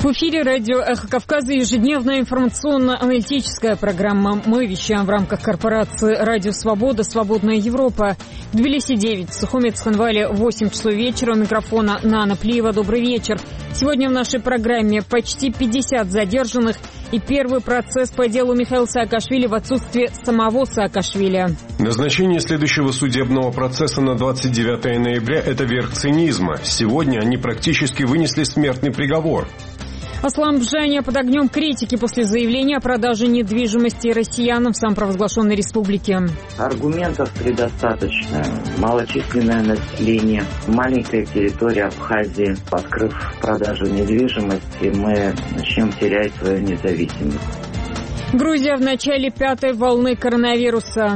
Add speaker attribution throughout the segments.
Speaker 1: В эфире радио «Эхо Кавказа» ежедневная информационно-аналитическая программа. Мы вещаем в рамках корпорации «Радио Свобода», «Свободная Европа». В Тбилиси 9, в Сухуме Цхинвале 8 часов вечера. У микрофона Нана Плиева. Добрый вечер. Сегодня в нашей программе почти 50 задержанных и первый процесс по делу Михаила Саакашвили в отсутствие самого Саакашвили.
Speaker 2: Назначение следующего судебного процесса на 29 ноября – это верх цинизма. Сегодня они практически вынесли смертный приговор.
Speaker 1: Аслан Бжаня под огнем критики после заявления о продаже недвижимости россиянам в самопровозглашенной республике.
Speaker 3: Аргументов предостаточно. Малочисленное население, маленькая территория Абхазии. Открыв продажу недвижимости, мы начнем терять свою независимость.
Speaker 1: Грузия в начале 5-й волны коронавируса.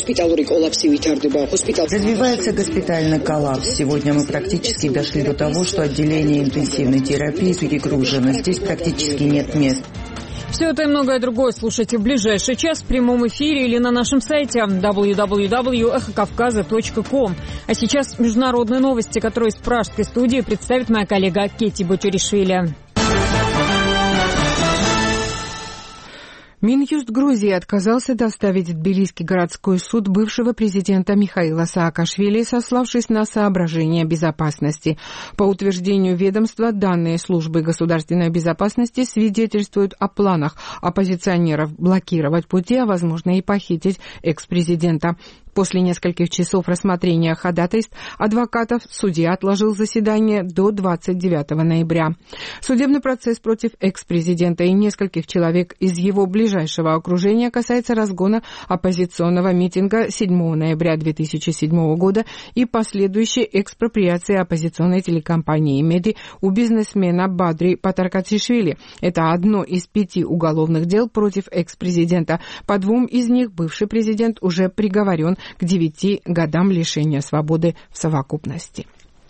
Speaker 4: Развивается госпитальный коллапс. Сегодня мы практически дошли до того, что отделение интенсивной терапии перегружено. Здесь практически нет мест.
Speaker 1: Все это и многое другое слушайте в ближайший час в прямом эфире или на нашем сайте www.эхокавказа.ком. А сейчас международные новости, которые из пражской студии представит моя коллега Кетти Бочеришвили.
Speaker 5: Минюст Грузии отказался доставить в Тбилисский городской суд бывшего президента Михаила Саакашвили, сославшись на соображения безопасности. По утверждению ведомства, данные службы государственной безопасности свидетельствуют о планах оппозиционеров блокировать пути, а возможно и похитить экс-президента. После нескольких часов рассмотрения ходатайств адвокатов судья отложил заседание до 29 ноября. Судебный процесс против экс-президента и нескольких человек из его ближайшего окружения касается разгона оппозиционного митинга 7 ноября 2007 года и последующей экспроприации оппозиционной телекомпании «Меди» у бизнесмена Бадри Патаркатишвили. Это одно из 5 уголовных дел против экс-президента. По 2 из них бывший президент уже приговорен к 9 годам лишения свободы в совокупности.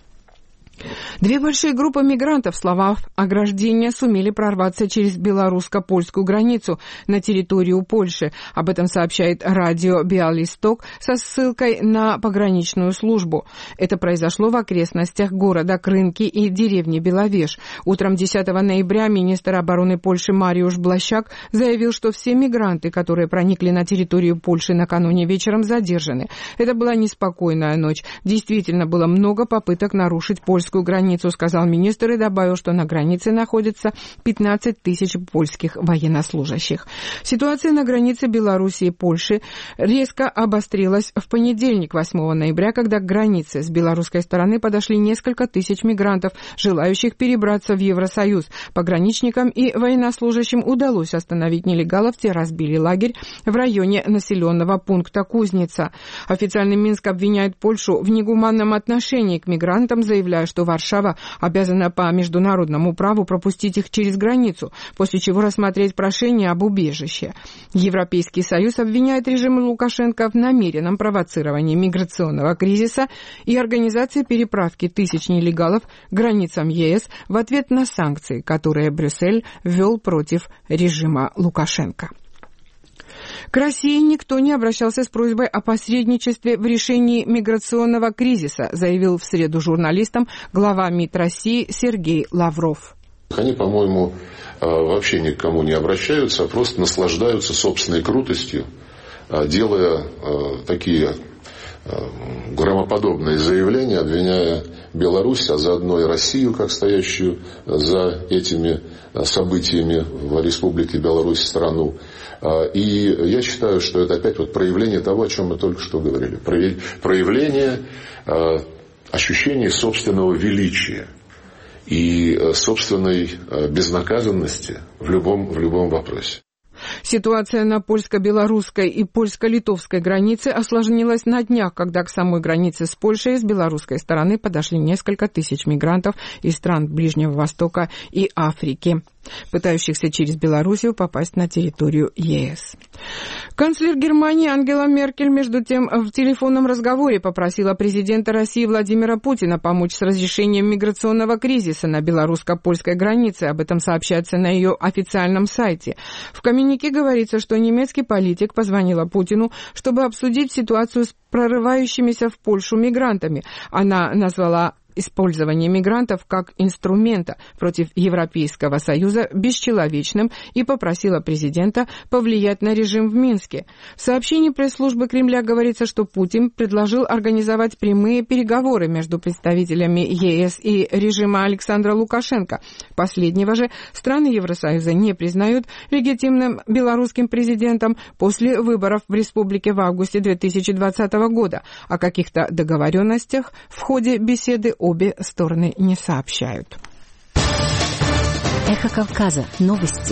Speaker 5: 2 большие группы мигрантов с словах ограждения сумели прорваться через белорусско-польскую границу на территорию Польши. Об этом сообщает радио Биалисток со ссылкой на пограничную службу. Это произошло в окрестностях города Крынки и деревни Беловеж. Утром 10 ноября министр обороны Польши Мариуш Блащак заявил, что все мигранты, которые проникли на территорию Польши накануне вечером, задержаны. Это была неспокойная ночь. Действительно, было много попыток нарушить польскую границу, сказал министр и добавил, что на границе находится 15 тысяч польских военнослужащих. Ситуация на границе Беларуси и Польши резко обострилась в понедельник, 8 ноября, когда к границе с белорусской стороны подошли несколько тысяч мигрантов, желающих перебраться в Евросоюз. Пограничникам и военнослужащим удалось остановить нелегалов, те разбили лагерь в районе населенного пункта Кузница. Официальный Минск обвиняет Польшу в негуманном отношении к мигрантам, заявляя, что Варшава обязана по международному праву пропустить их через границу, после чего рассмотреть прошение об убежище. Европейский Союз обвиняет режим Лукашенко в намеренном провоцировании миграционного кризиса и организации переправки тысяч нелегалов к границам ЕС в ответ на санкции, которые Брюссель ввел против режима Лукашенко. К России никто не обращался с просьбой о посредничестве в решении миграционного кризиса, заявил в среду журналистам глава МИД России Сергей Лавров.
Speaker 6: Они, по-моему, вообще никому не обращаются, а просто наслаждаются собственной крутостью, делая такие громоподобные заявления, обвиняя Беларусь, а заодно и Россию, как стоящую за этими событиями в Республике Беларусь страну. И я считаю, что это опять проявление того, о чем мы только что говорили. Проявление ощущения собственного величия и собственной безнаказанности в любом вопросе.
Speaker 5: Ситуация на польско-белорусской и польско-литовской границе осложнилась на днях, когда к самой границе с Польшей с белорусской стороны подошли несколько тысяч мигрантов из стран Ближнего Востока и Африки, пытающихся через Белоруссию попасть на территорию ЕС. Канцлер Германии Ангела Меркель, между тем, в телефонном разговоре попросила президента России Владимира Путина помочь с разрешением миграционного кризиса на белорусско-польской границе. Об этом сообщается на ее официальном сайте. В коммюнике говорится, что немецкий политик позвонила Путину, чтобы обсудить ситуацию с прорывающимися в Польшу мигрантами. Она назвала использование мигрантов как инструмента против Европейского Союза бесчеловечным и попросила президента повлиять на режим в Минске. В сообщении пресс-службы Кремля говорится, что Путин предложил организовать прямые переговоры между представителями ЕС и режима Александра Лукашенко. Последнего же страны Евросоюза не признают легитимным белорусским президентом после выборов в республике в августе 2020 года. О каких-то договоренностях в ходе беседы обе стороны не сообщают.
Speaker 7: Эхо Кавказа. Новости.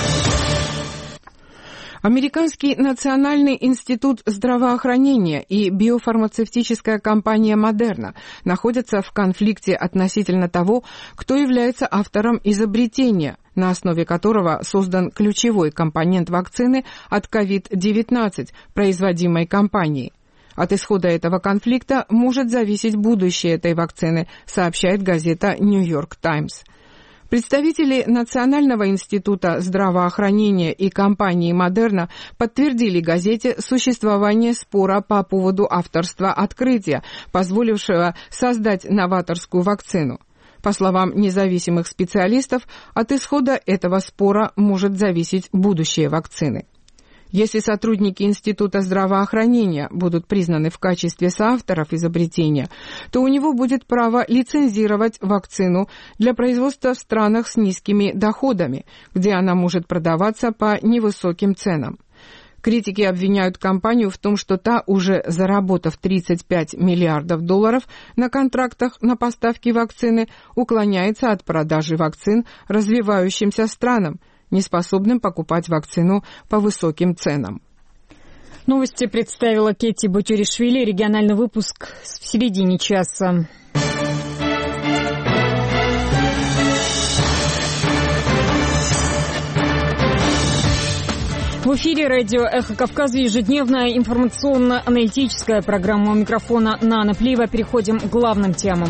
Speaker 5: Американский Национальный институт здравоохранения и биофармацевтическая компания Moderna находятся в конфликте относительно того, кто является автором изобретения, на основе которого создан ключевой компонент вакцины от COVID-19, производимой компанией. От исхода этого конфликта может зависеть будущее этой вакцины, сообщает газета New York Times. Представители Национального института здравоохранения и компании Moderna подтвердили газете существование спора по поводу авторства открытия, позволившего создать новаторскую вакцину. По словам независимых специалистов, от исхода этого спора может зависеть будущее вакцины. Если сотрудники Института здравоохранения будут признаны в качестве соавторов изобретения, то у него будет право лицензировать вакцину для производства в странах с низкими доходами, где она может продаваться по невысоким ценам. Критики обвиняют компанию в том, что та, уже заработав $35 миллиардов на контрактах на поставки вакцины, уклоняется от продажи вакцин развивающимся странам, неспособным покупать вакцину по высоким ценам.
Speaker 1: Новости представила Кетти Батюришвили. Региональный выпуск в середине часа. В эфире радио «Эхо Кавказа» ежедневная информационно-аналитическая программа. У микрофона Нана Плиева. Переходим к главным темам.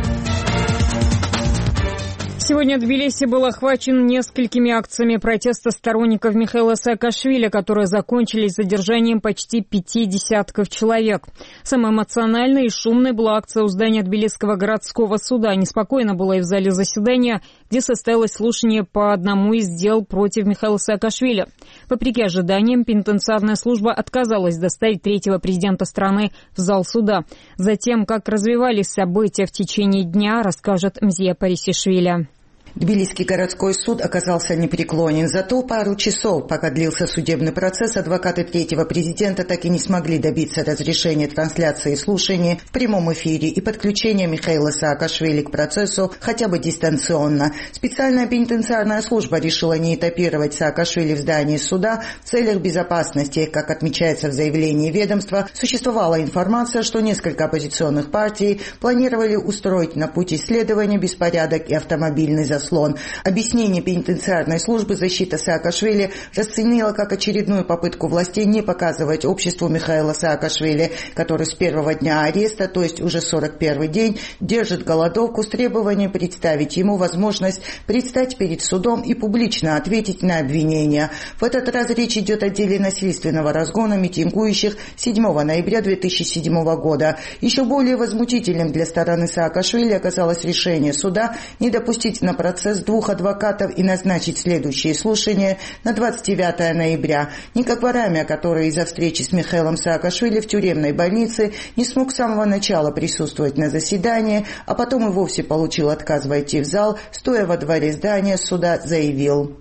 Speaker 1: Сегодня Тбилиси был охвачен несколькими акциями протеста сторонников Михаила Саакашвили, которые закончились задержанием почти 5 десятков человек. Самой эмоциональной и шумной была акция у здания Тбилисского городского суда. Неспокойно было и в зале заседания, где состоялось слушание по одному из дел против Михаила Саакашвили. Вопреки ожиданиям, пенитенциарная служба отказалась доставить третьего президента страны в зал суда. Затем, как развивались события в течение дня, расскажет Мзия Парисишвили.
Speaker 4: Тбилисский городской суд оказался непреклонен. За то пару часов, пока длился судебный процесс, адвокаты третьего президента так и не смогли добиться разрешения трансляции слушаний в прямом эфире и подключения Михаила Саакашвили к процессу хотя бы дистанционно. Специальная пенитенциарная служба решила не этапировать Саакашвили в здании суда в целях безопасности. Как отмечается в заявлении ведомства, существовала информация, что несколько оппозиционных партий планировали устроить на пути исследования беспорядок и автомобильный заслон. Объяснение пенитенциарной службы защита Саакашвили расценила как очередную попытку властей не показывать обществу Михаила Саакашвили, который с первого дня ареста, то есть уже 41-й день, держит голодовку с требованием представить ему возможность предстать перед судом и публично ответить на обвинения. В этот раз речь идет о деле насильственного разгона митингующих 7 ноября 2007 года. Еще более возмутительным для стороны Саакашвили оказалось решение суда не допустить на процесс двух адвокатов и назначить следующие слушания на 29 ноября. Никак Варамия, который из-за встречи с Михаилом Саакашвили в тюремной больнице не смог с самого начала присутствовать на заседании, а потом и вовсе получил отказ войти в зал, стоя во дворе здания суда, заявил: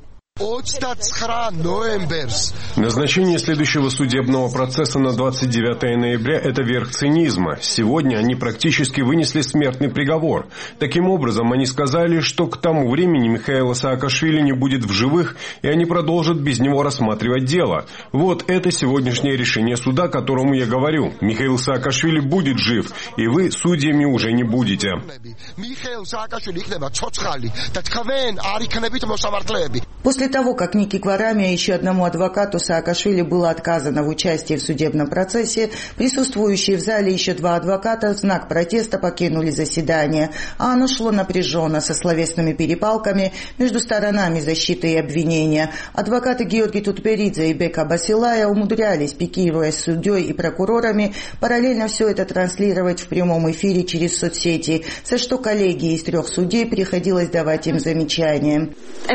Speaker 2: Назначение следующего судебного процесса на 29 ноября – это верх цинизма. Сегодня они практически вынесли смертный приговор. Таким образом, они сказали, что к тому времени Михаила Саакашвили не будет в живых, и они продолжат без него рассматривать дело. Вот это сегодняшнее решение суда, которому я говорю. Михаил Саакашвили будет жив, и вы судьями уже не будете.
Speaker 4: После После того, как Ники Кварами и еще одному адвокату Саакашвили было отказано в участии в судебном процессе, присутствующие в зале еще два адвоката в знак протеста покинули заседание, а оно шло напряженно, со словесными перепалками между сторонами защиты и обвинения. Адвокаты Георгий Тутберидзе и Бека Басилая умудрялись, пикируясь с судьей и прокурорами, параллельно все это транслировать в прямом эфире через соцсети, за что коллегии из 3 судей приходилось давать им замечания.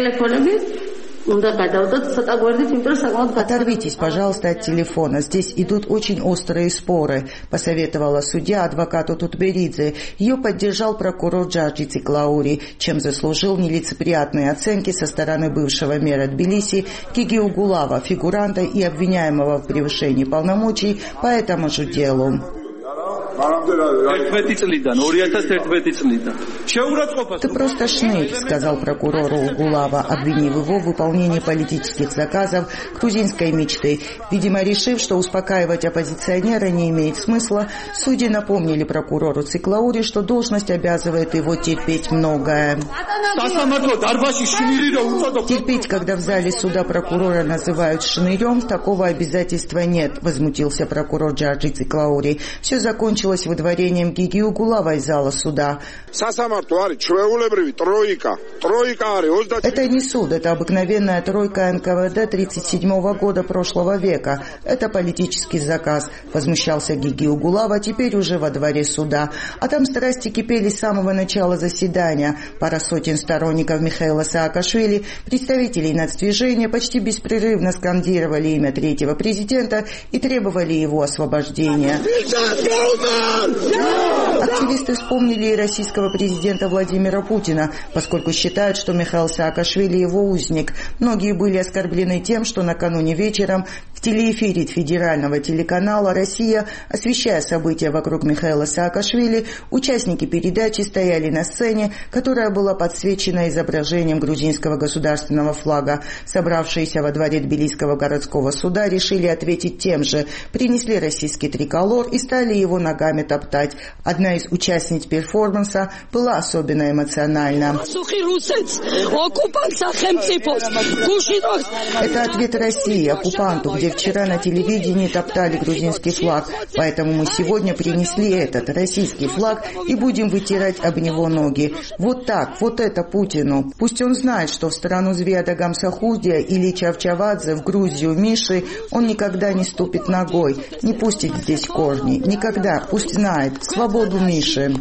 Speaker 4: «Оторвитесь, пожалуйста, от телефона. Здесь идут очень острые споры», – посоветовала судья адвокату Тутберидзе. Ее поддержал прокурор Джорджи Циклаури, чем заслужил нелицеприятные оценки со стороны бывшего мэра Тбилиси Гиги Угулава, фигуранта и обвиняемого в превышении полномочий по этому же делу. «Ты просто шнырь», — сказал прокурору Угулава, обвинив его в выполнении политических заказов грузинской мечты. Видимо, решив, что успокаивать оппозиционера не имеет смысла, судьи напомнили прокурору Циклаури, что должность обязывает его терпеть многое. «Терпеть, когда в зале суда прокурора называют шнырем, такого обязательства нет», — возмутился прокурор Джорджи Циклаури. Все закончилось выдворением Гиги Угулава из зала суда. «Это не суд, это обыкновенная тройка НКВД 1937 года прошлого века. Это политический заказ», — возмущался Гиги Угулава, теперь уже во дворе суда. А там страсти кипели с самого начала заседания. Пара сотен сторонников Михаила Саакашвили, представителей нацдвижения, почти беспрерывно скандировали имя 3-го президента и требовали его освобождения. Активисты вспомнили и российского президента Владимира Путина, поскольку считают, что Михаил Саакашвили его узник. Многие были оскорблены тем, что накануне вечером в телеэфире федерального телеканала «Россия», освещая события вокруг Михаила Саакашвили, участники передачи стояли на сцене, которая была подсвечена изображением грузинского государственного флага. Собравшиеся во дворе Тбилисского городского суда решили ответить тем же, принесли российский триколор и стали его ногами топтать. Одна из участниц перформанса была особенно эмоциональна. «Это ответ России оккупанту, где вчера на телевидении топтали грузинский флаг. Поэтому мы сегодня принесли этот российский флаг и будем вытирать об него ноги. Вот так, вот это Путину. Пусть он знает, что в страну Звияда Гамсахурдия или Чавчавадзе, в Грузию Миши, он никогда не ступит ногой, не пустит здесь корни. Никогда. Пусть знает. Свободу Миши».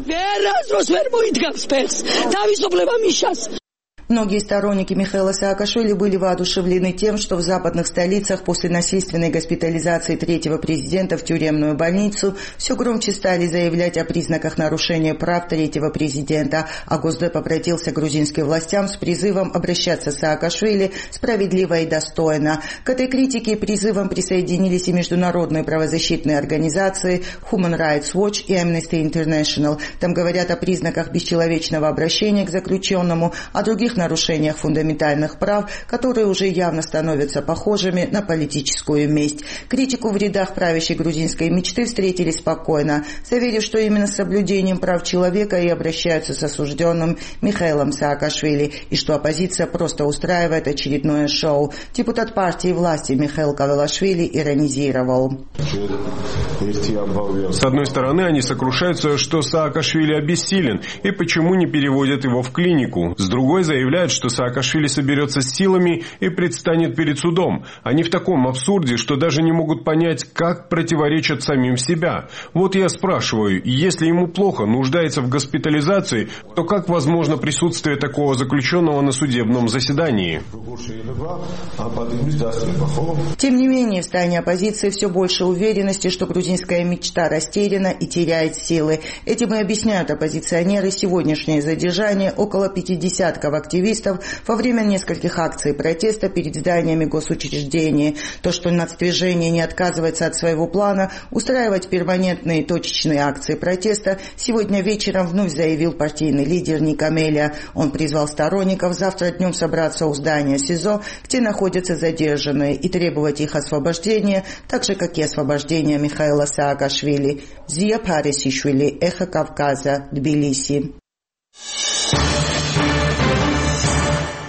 Speaker 4: Многие сторонники Михаила Саакашвили были воодушевлены тем, что в западных столицах после насильственной госпитализации 3-го президента в тюремную больницу все громче стали заявлять о признаках нарушения прав 3-го президента, а Госдеп обратился к грузинским властям с призывом обращаться с Саакашвили справедливо и достойно. К этой критике и призывам присоединились и международные правозащитные организации Human Rights Watch и Amnesty International. Там говорят о признаках бесчеловечного обращения к заключенному, о других нарушениях фундаментальных прав, которые уже явно становятся похожими на политическую месть. Критику в рядах правящей грузинской мечты встретили спокойно, заверив, что именно с соблюдением прав человека и обращаются с осужденным Михаилом Саакашвили, и что оппозиция просто устраивает очередное шоу. Депутат партии власти Михаил Кавелашвили иронизировал.
Speaker 2: С одной стороны, они сокрушаются, что Саакашвили обессилен, и почему не переводят его в клинику. С другой, заявляют, что Саакашвили соберется с силами и предстанет перед судом. Они в таком абсурде, что даже не могут понять, как противоречат самим себя. Вот я спрашиваю, если ему плохо, нуждается в госпитализации, то как возможно присутствие такого заключенного на судебном заседании?
Speaker 4: Тем не менее, в стане оппозиции все больше уверенности, что грузинская мечта растеряна и теряет силы. Этим и объясняют оппозиционеры сегодняшнее задержание около 50 активистов во время нескольких акций протеста перед зданиями госучреждений. То, что нацдвижение не отказывается от своего плана устраивать перманентные точечные акции протеста, сегодня вечером вновь заявил партийный лидер Ник Амелия. Он призвал сторонников завтра днем собраться у здания СИЗО, где находятся задержанные, и требовать их освобождения, так же, как и освобождения Михаила Саакашвили. Зия Парисишвили, Эхо Кавказа, Тбилиси.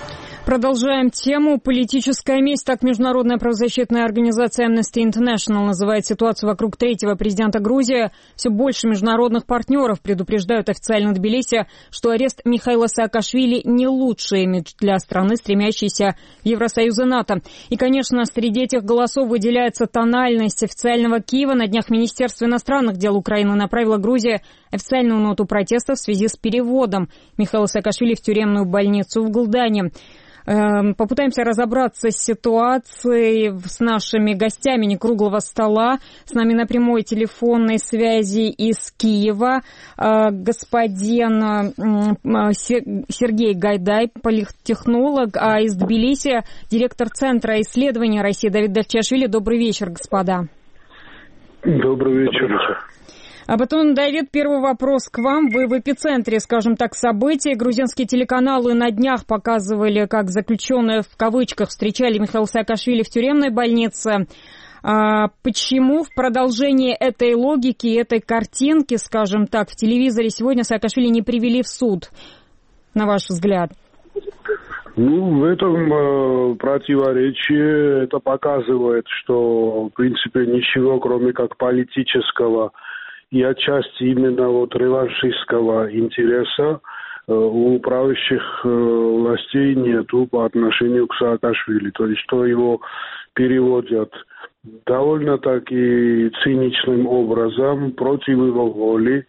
Speaker 1: Продолжаем тему. Политическая месть. Так международная правозащитная организация Amnesty International называет ситуацию вокруг третьего президента Грузии. Все больше международных партнеров предупреждают официально Тбилиси, что арест Михаила Саакашвили не лучший имидж для страны, стремящейся в Евросоюз и НАТО. И, конечно, среди этих голосов выделяется тональность официального Киева. На днях Министерство иностранных дел Украины направило Грузии официальную ноту протеста в связи с переводом Михаила Саакашвили в тюремную больницу в Гулдане. Попытаемся разобраться с ситуацией с нашими гостями не круглого стола. С нами на прямой телефонной связи из Киева господин Сергей Гайдай, политтехнолог, а из Тбилиси директор Центра исследований России Давид Давчашвили. Добрый вечер, господа.
Speaker 7: Добрый вечер.
Speaker 1: А потом, Давид, первый вопрос к вам. Вы в эпицентре, скажем так, событий. Грузинские телеканалы на днях показывали, как заключенные в кавычках встречали Михаила Саакашвили в тюремной больнице. Почему в продолжении этой логики, этой картинки, скажем так, в телевизоре сегодня Саакашвили не привели в суд, на ваш взгляд?
Speaker 7: В этом противоречии это показывает, что, в принципе, ничего, кроме как политического и отчасти именно реваншистского интереса у правящих властей нету по отношению к Саакашвили. То есть, что его переводят довольно-таки циничным образом, против его воли.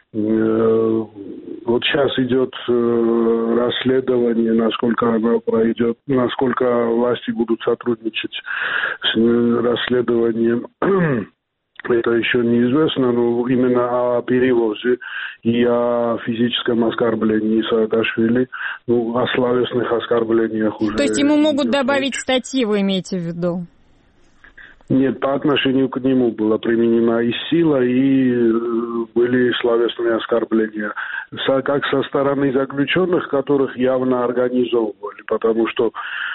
Speaker 7: Вот сейчас идет расследование, насколько оно пройдет, насколько власти будут сотрудничать с расследованием. Это еще неизвестно, но именно о перевозе и о физическом оскорблении Саакашвили, о словесных оскорблениях уже.
Speaker 1: То есть ему могут добавить статьи, вы имеете в виду?
Speaker 7: Нет, по отношению к нему была применена и сила, и были словесные оскорбления. Как со стороны заключенных, которых явно организовывали, потому что,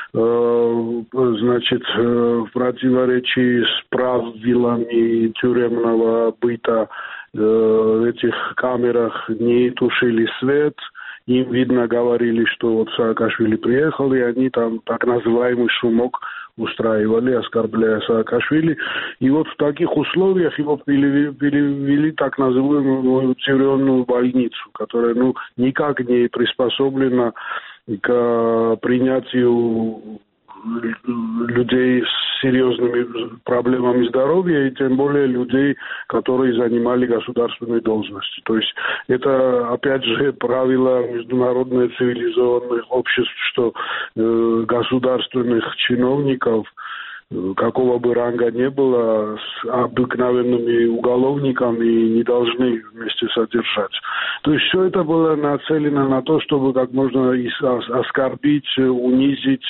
Speaker 7: в противоречии с правилами тюремного быта в этих камерах не тушили свет. Им, видно, говорили, что Саакашвили приехал, и они там так называемый шумок устраивали, оскорбляя Саакашвили. И в таких условиях его перевели так называемую тюремную больницу, которая никак не приспособлена к принятию людей с серьезными проблемами здоровья, и тем более людей, которые занимали государственные должности. То есть это, опять же, правило международных цивилизованных обществ, что государственных чиновников, какого бы ранга ни было, с обыкновенными уголовниками не должны вместе содержать. То есть все это было нацелено на то, чтобы как можно оскорбить, унизить,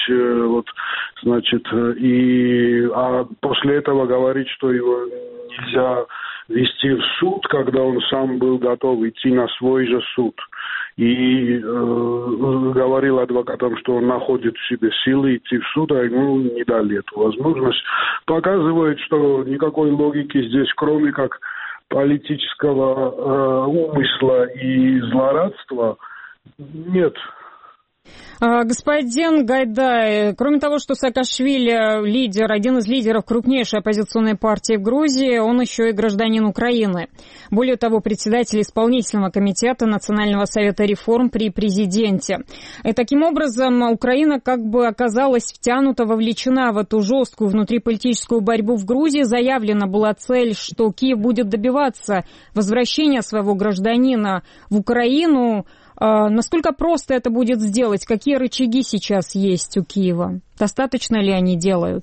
Speaker 7: а после этого говорить, что его нельзя вести в суд, когда он сам был готов идти на свой же суд. И говорил адвокатам, что он находит в себе силы идти в суд, а ему не дали эту возможность. Показывает, что никакой логики здесь, кроме как политического умысла и злорадства, нет.
Speaker 1: Господин Гайдай, кроме того, что Саакашвили лидер, один из лидеров крупнейшей оппозиционной партии в Грузии, он еще и гражданин Украины. Более того, председатель исполнительного комитета Национального совета реформ при президенте. И таким образом, Украина как бы оказалась втянута, вовлечена в эту жесткую внутриполитическую борьбу в Грузии. Заявлена была цель, что Киев будет добиваться возвращения своего гражданина в Украину. Насколько просто это будет сделать? Какие рычаги сейчас есть у Киева? Достаточно ли они делают?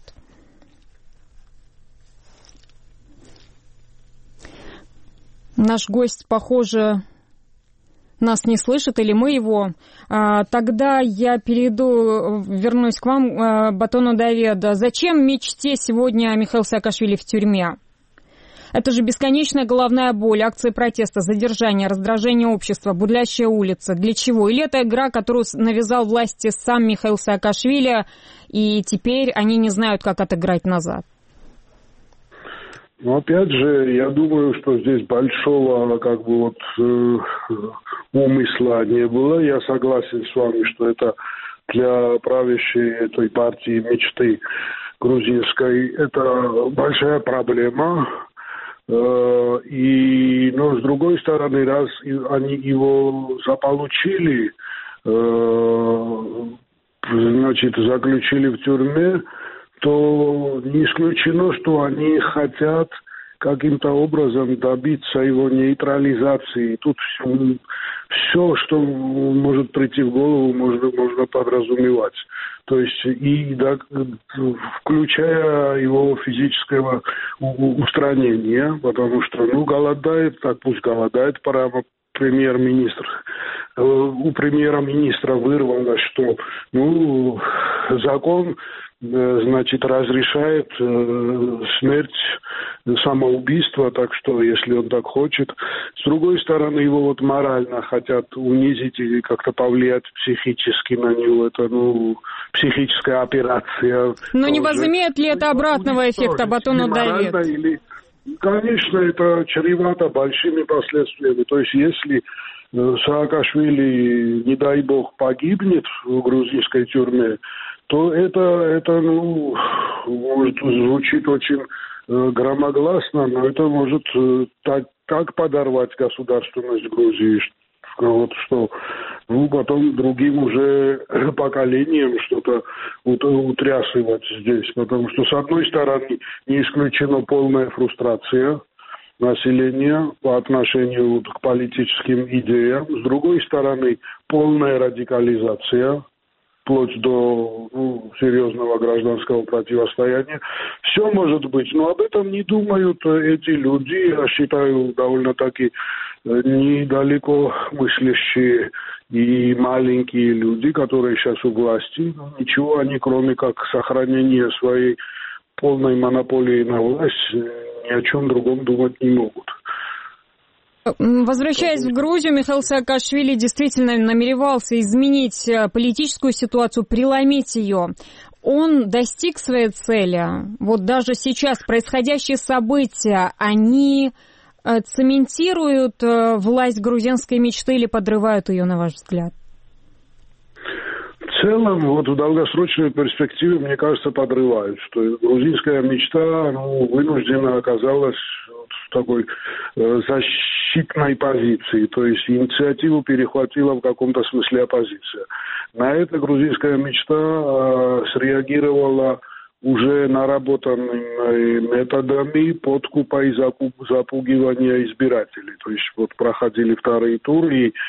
Speaker 1: Наш гость, похоже, нас не слышит, или мы его. Тогда я вернусь к вам, Батону Давида. Зачем мечте сегодня Михаила Саакашвили в тюрьме? Это же бесконечная головная боль, акции протеста, задержание, раздражение общества, бурлящая улица. Для чего? Или это игра, которую навязал власти сам Михаил Саакашвили, и теперь они не знают, как отыграть назад?
Speaker 7: Опять же, я думаю, что здесь большого умысла не было. Я согласен с вами, что это для правящей этой партии мечты грузинской. Это большая проблема. Но с другой стороны, раз они его заполучили, заключили в тюрьме, то не исключено, что они хотят каким-то образом добиться его нейтрализации. Тут все, что может прийти в голову, можно подразумевать. То есть, включая его физического устранения, потому что, голодает, так пусть голодает, прямо премьер-министр. У премьера-министра вырвалось, что, закон, разрешает смерть, самоубийство, так что, если он так хочет. С другой стороны, его морально хотят унизить и как-то повлиять психически на него. Это, психическая операция.
Speaker 1: Но не возымеет ли это обратного эффекта, Батону Давид?
Speaker 7: Конечно, это чревато большими последствиями. То есть, если Саакашвили, не дай бог, погибнет в грузинской тюрьме, то это может звучит очень громогласно, но это может так подорвать государственность Грузии, что потом другим уже поколениям что-то утрясывать здесь. Потому что, с одной стороны, не исключена полная фрустрация населения по отношению к политическим идеям. С другой стороны, полная радикализация, вплоть до серьезного гражданского противостояния. Все может быть, но об этом не думают эти люди. Я считаю, довольно-таки недалеко мыслящие и маленькие люди, которые сейчас у власти. Ничего они, кроме как сохранения своей полной монополии на власть, ни о чем другом думать не могут.
Speaker 1: Возвращаясь в Грузию, Михаил Саакашвили действительно намеревался изменить политическую ситуацию, преломить ее. Он достиг своей цели. Вот даже сейчас происходящие события, они цементируют власть грузинской мечты или подрывают ее, на ваш взгляд?
Speaker 7: В целом, в долгосрочной перспективе, мне кажется, подрывают, что грузинская мечта вынуждена оказалась в такой защитной позиции, то есть инициативу перехватила в каком-то смысле оппозиция. На это грузинская мечта среагировала уже наработанными методами подкупа и запугивания избирателей. То есть проходили вторые туры, и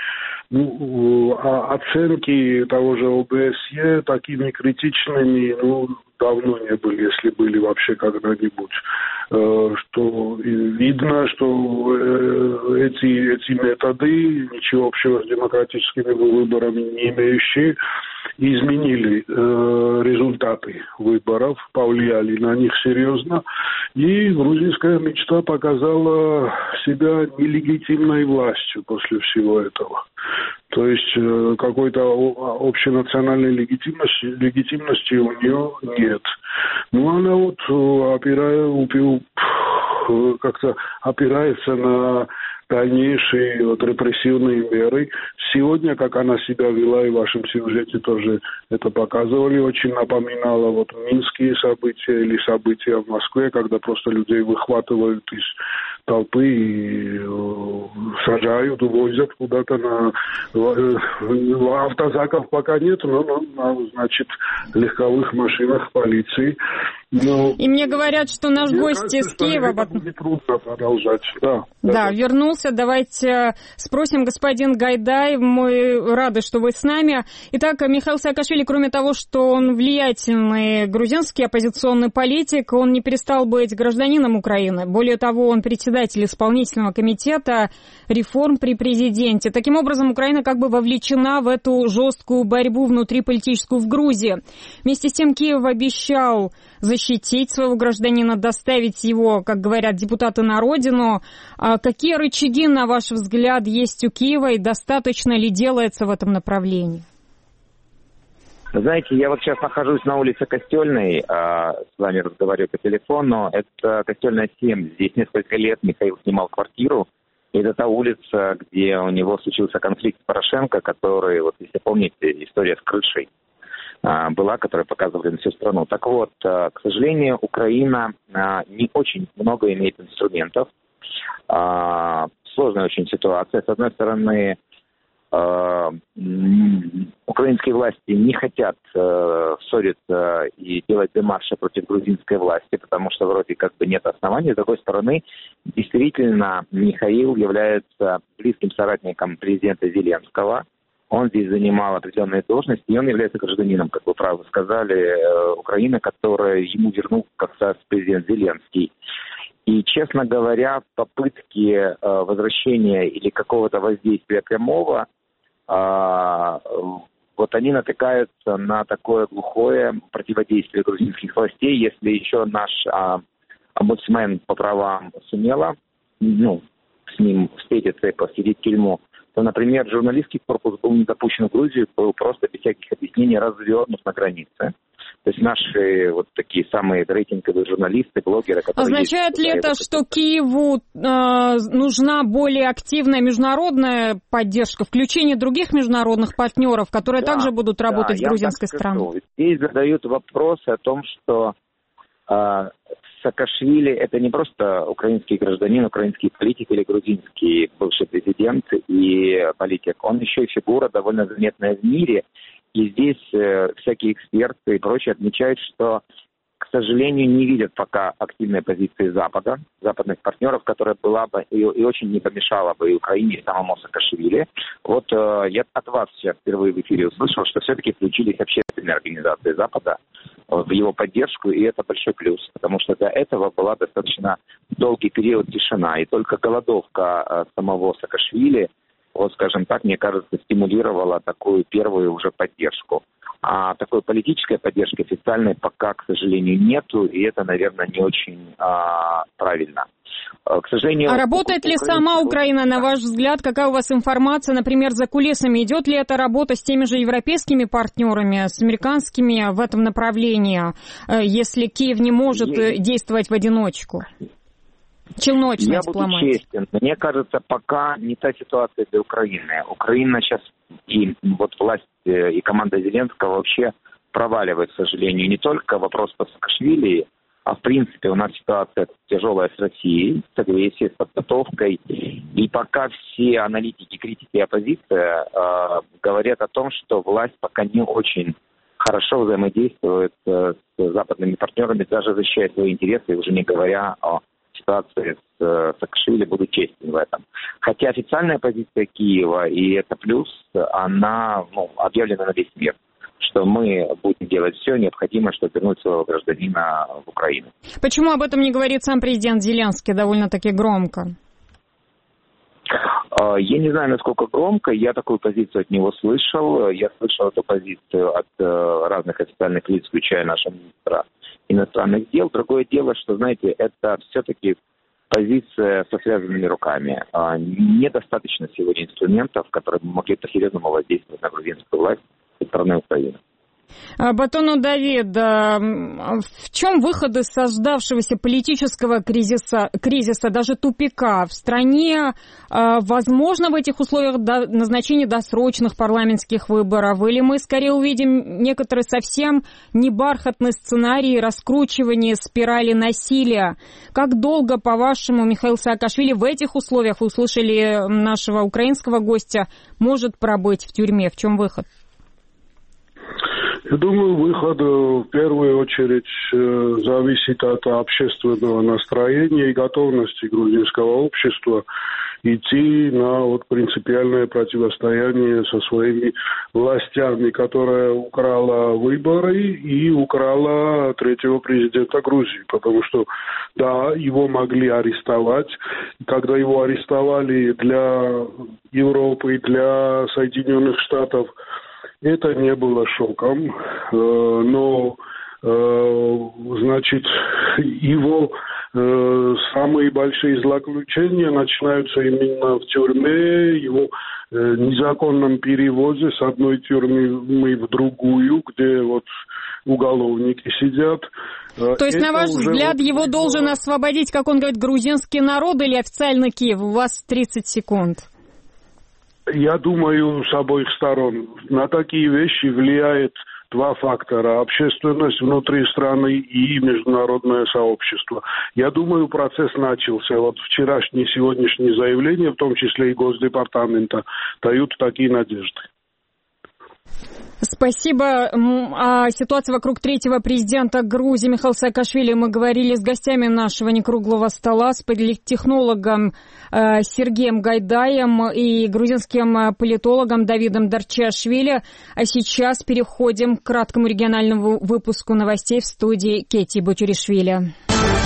Speaker 7: оценки того же ОБСЕ такими критичными давно не были, если были вообще когда-нибудь. Что видно, что эти методы, ничего общего с демократическими выборами не имеющие, изменили результаты выборов, повлияли на них серьезно. И грузинская мечта показала себя нелегитимной властью после всего этого. То есть какой-то общенациональной легитимности у нее нет. Она опирается на дальнейшие репрессивные меры. Сегодня, как она себя вела, и в вашем сюжете тоже это показывали, очень напоминало минские события или события в Москве, когда просто людей выхватывают из толпы и сажают, увозят куда-то автозаков пока нет, но на легковых машинах полиции.
Speaker 1: И мне говорят, что наш гость из Киева...
Speaker 7: Будет трудно продолжать.
Speaker 1: Да, вернулся. Давайте спросим, господин Гайдай, мы рады, что вы с нами. Итак, Михаил Саакашвили, кроме того, что он влиятельный грузинский оппозиционный политик, он не перестал быть гражданином Украины. Более того, он председатель исполнительного комитета реформ при президенте. Таким образом, Украина как бы вовлечена в эту жесткую борьбу внутриполитическую в Грузии. Вместе с тем Киев обещал защитить своего гражданина, доставить его, как говорят депутаты, на родину. Какие рычаги, на ваш взгляд, есть у Киева и достаточно ли делается в этом направлении?
Speaker 8: Знаете, я сейчас нахожусь на улице Костельной, с вами разговариваю по телефону. Это Костельная 7. Здесь несколько лет Михаил снимал квартиру. И это та улица, где у него случился конфликт с Порошенко, который, если помните, история с крышей. была, которая показывали на всю страну. Так вот, к сожалению, Украина не очень много имеет инструментов. Сложная очень ситуация. С одной стороны, украинские власти не хотят ссориться и делать демарши против грузинской власти, потому что вроде как бы нет оснований. С другой стороны, действительно, Михаил является близким соратником президента Зеленского. Он здесь занимал определенные должности, и он является гражданином, как вы правильно сказали, Украины, которую ему вернул как раз президент Зеленский. И, честно говоря, попытки возвращения или какого-то воздействия прямого, вот они натыкаются на такое глухое противодействие грузинских властей. Если еще наш омбудсмен по правам сумела, с ним встретиться и посадить в тюрьму, то, например, журналистский корпус был не допущен в Грузию, был просто без всяких объяснений развернут на границе. То есть наши вот такие самые рейтинговые журналисты, блогеры, которые...
Speaker 1: Означает ли это, что Киеву нужна более активная международная поддержка, включение других международных партнеров, которые также будут работать с грузинской стороной?
Speaker 8: Здесь задают вопрос о том, что Саакашвили это не просто украинский гражданин, украинский политик или грузинский бывший президент и политик. Он еще и фигура довольно заметная в мире. И здесь всякие эксперты и прочие отмечают, что, к сожалению, не видят пока активной позиции Запада, западных партнеров, которая была бы и очень не помешала бы и Украине, и самому Саакашвили. Вот я от вас сейчас впервые в эфире услышал, что все-таки включились общественные организации Запада в его поддержку, и это большой плюс, потому что до этого была достаточно долгий период тишина, и только голодовка самого Саакашвили, вот, скажем так, мне кажется, стимулировала такую первую уже поддержку. А такой политической поддержки официальной пока, к сожалению, нету, и это, наверное, не очень правильно. К сожалению...
Speaker 1: А работает ли сама Украина, на ваш взгляд? Какая у вас информация, например, за кулисами? Идет ли эта работа с теми же европейскими партнерами, с американскими в этом направлении, если Киев не может действовать в одиночку? Челночная дипломатия.
Speaker 8: Я буду честен. Мне кажется, пока не та ситуация для Украины. Украина сейчас и вот власть и команда Зеленского вообще проваливает, к сожалению, не только вопрос по Саакашвили, а в принципе у нас ситуация тяжелая с Россией, с агрессией, с подготовкой. И пока все аналитики, критики и оппозиция говорят о том, что власть пока не очень хорошо взаимодействует с западными партнерами, даже защищая свои интересы, уже не говоря о ситуации с Саакашвили, буду честен в этом. Хотя официальная позиция Киева, и это плюс, она объявлена на весь мир, что мы будем делать все необходимое, чтобы вернуть своего гражданина в Украину.
Speaker 1: Почему об этом не говорит сам президент Зеленский довольно-таки громко?
Speaker 8: Я не знаю, насколько громко. Я такую позицию от него слышал. Я слышал эту позицию от разных официальных лиц, включая нашего министра иностранных дел. Другое дело, что, знаете, это все-таки позиция со связанными руками. Недостаточно сегодня инструментов, которые могли по-серьезному воздействовать на грузинскую власть со стороны Украины.
Speaker 1: Батону Давид, в чем выход из создавшегося политического кризиса, даже тупика? В стране возможно в этих условиях назначение досрочных парламентских выборов? Или мы скорее увидим некоторые совсем небархатный сценарий раскручивания спирали насилия? Как долго, по-вашему, Михаил Саакашвили в этих условиях, вы услышали нашего украинского гостя, может пробыть в тюрьме? В чем выход?
Speaker 7: Я думаю, выход в первую очередь зависит от общественного настроения и готовности грузинского общества идти на принципиальное противостояние со своими властями, которая украла выборы и украла третьего президента Грузии. Потому что, да, его могли арестовать. Когда его арестовали для Европы, для Соединенных Штатов, это не было шоком, но, значит, его самые большие злоключения начинаются именно в тюрьме, его незаконном перевозе с одной тюрьмы в другую, где уголовники сидят.
Speaker 1: То есть, на ваш взгляд, его должен освободить, как он говорит, грузинский народ или официально Киев? У вас 30 секунд.
Speaker 7: Я думаю, с обоих сторон. На такие вещи влияет два фактора: общественность внутри страны и международное сообщество. Я думаю, процесс начался. Вот вчерашние и сегодняшние заявления, в том числе и Госдепартамента, дают такие надежды.
Speaker 1: Спасибо. О ситуации вокруг третьего президента Грузии Михаила Саакашвили мы говорили с гостями нашего некруглого стола, с политтехнологом Сергеем Гайдаем и грузинским политологом Давидом Дарчиашвили. А сейчас переходим к краткому региональному выпуску новостей в студии Кети Бутюришвили.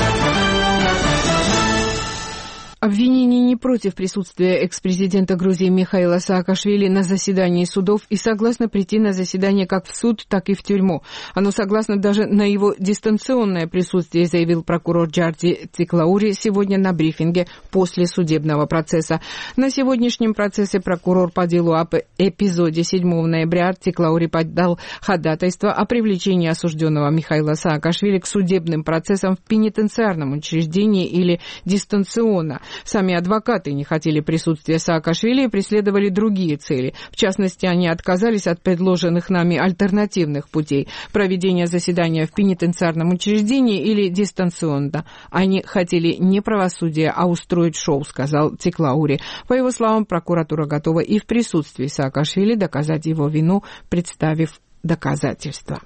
Speaker 5: Обвинение не против присутствия экс-президента Грузии Михаила Саакашвили на заседании судов и согласно прийти на заседание как в суд, так и в тюрьму. Оно согласно даже на его дистанционное присутствие, заявил прокурор Джарди Циклаури сегодня на брифинге после судебного процесса. На сегодняшнем процессе прокурор по делу об эпизоде 7 ноября Циклаури подал ходатайство о привлечении осужденного Михаила Саакашвили к судебным процессам в пенитенциарном учреждении или дистанционно. Сами адвокаты не хотели присутствия Саакашвили и преследовали другие цели. В частности, они отказались от предложенных нами альтернативных путей проведения заседания в пенитенциарном учреждении или дистанционно. Они хотели не правосудие, а устроить шоу, сказал Циклаури. По его словам, прокуратура готова и в присутствии Саакашвили доказать его вину, представив доказательства.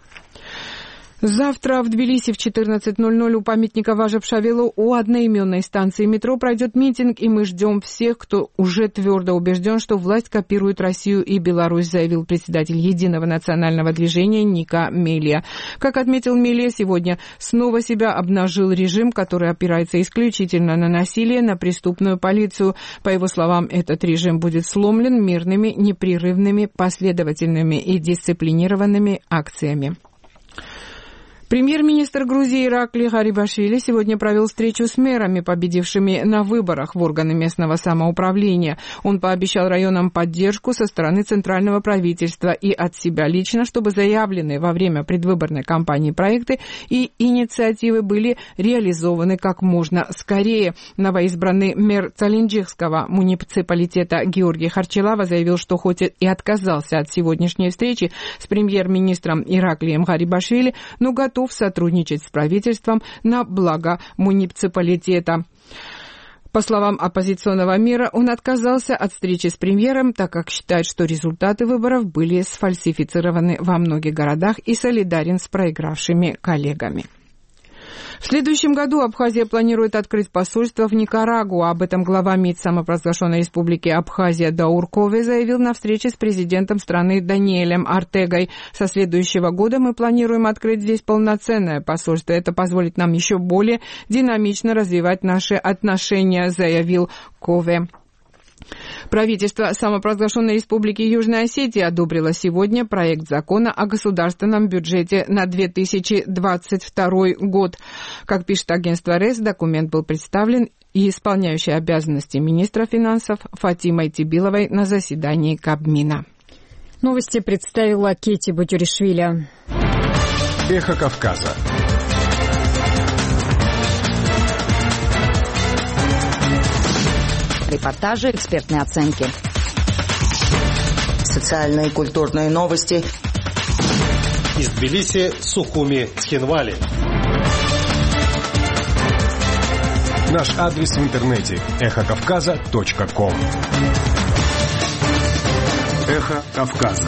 Speaker 5: Завтра в Тбилиси в 14:00 у памятника Важа Пшавелу у одноименной станции метро пройдет митинг, и мы ждем всех, кто уже твердо убежден, что власть копирует Россию и Беларусь, заявил председатель Единого национального движения Ника Мелия. Как отметил Мелия, сегодня снова себя обнажил режим, который опирается исключительно на насилие, на преступную полицию. По его словам, этот режим будет сломлен мирными, непрерывными, последовательными и дисциплинированными акциями. Премьер-министр Грузии Иракли Гарибашвили сегодня провел встречу с мэрами, победившими на выборах в органы местного самоуправления. Он пообещал районам поддержку со стороны центрального правительства и от себя лично, чтобы заявленные во время предвыборной кампании проекты и инициативы были реализованы как можно скорее. Новоизбранный мэр Цалинджихского муниципалитета Георгий Харчелава заявил, что хоть и отказался от сегодняшней встречи с премьер-министром Ираклием Гарибашвили, но готов сотрудничать с правительством на благо муниципалитета. По словам оппозиционного мэра, он отказался от встречи с премьером, так как считает, что результаты выборов были сфальсифицированы во многих городах и солидарен с проигравшими коллегами. В следующем году Абхазия планирует открыть посольство в Никарагуа. Об этом глава МИД самопровозглашенной республики Абхазия Даур Кове заявил на встрече с президентом страны Даниэлем Артегой. Со следующего года мы планируем открыть здесь полноценное посольство. Это позволит нам еще более динамично развивать наши отношения, заявил Кове. Правительство самопровозглашенной республики Южная Осетия одобрило сегодня проект закона о государственном бюджете на 2022 год. Как пишет агентство РЕС, документ был представлен и исполняющей обязанности министра финансов Фатимой Тибиловой на заседании Кабмина.
Speaker 1: Новости представила Кети Бутюришвили.
Speaker 2: Эхо Кавказа.
Speaker 9: Репортажи, экспертные оценки.
Speaker 4: Социальные и культурные новости.
Speaker 10: Из Тбилиси, Сухуми, Цхинвали.
Speaker 2: Наш адрес в интернете эхокавказа.ком. Эхо Кавказа.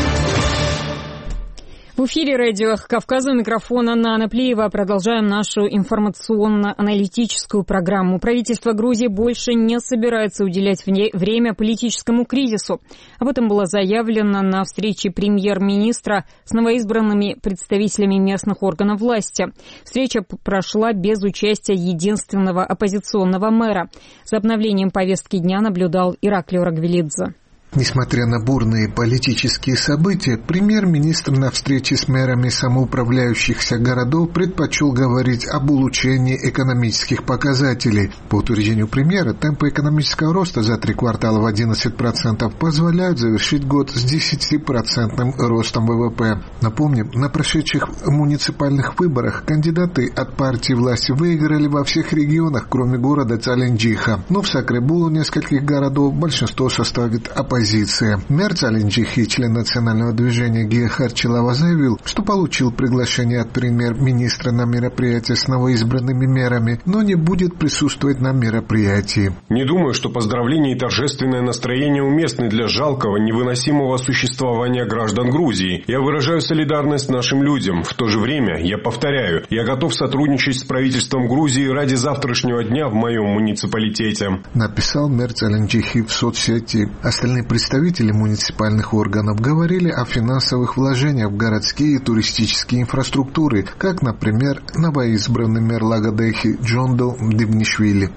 Speaker 1: В эфире радио «Эхо Кавказа», у микрофона Нана Плиева. Продолжаем нашу информационно-аналитическую программу. Правительство Грузии больше не собирается уделять время политическому кризису. Об этом было заявлено на встрече премьер-министра с новоизбранными представителями местных органов власти. Встреча прошла без участия единственного оппозиционного мэра. За обновлением повестки дня наблюдал Ираклий Рагвелидзе.
Speaker 11: Несмотря на бурные политические события, премьер-министр на встрече с мэрами самоуправляющихся городов предпочел говорить об улучшении экономических показателей. По утверждению премьера, темпы экономического роста за 3 квартала в 11% позволяют завершить год с 10% ростом ВВП. Напомним, на прошедших муниципальных выборах кандидаты от партии власти выиграли во всех регионах, кроме города Цалинджиха. Но в Сакребулу нескольких городов большинство составит оппозиция. оппозиция. Мерц Алинджихи, член национального движения Гия Харчилава, заявил, что получил приглашение от премьер-министра на мероприятие с новоизбранными мерами, но не будет присутствовать на мероприятии.
Speaker 2: Не думаю, что поздравления и торжественное настроение уместны для жалкого, невыносимого существования граждан Грузии. Я выражаю солидарность нашим людям. В то же время, я повторяю, я готов сотрудничать с правительством Грузии ради завтрашнего дня в моем муниципалитете.
Speaker 11: Написал Мерц Алинджихи в соцсети. Остальные представители муниципальных органов говорили о финансовых вложениях в городские и туристические инфраструктуры, как, например, новоизбранный мэр Лагодехи Джондо Дивнишвили.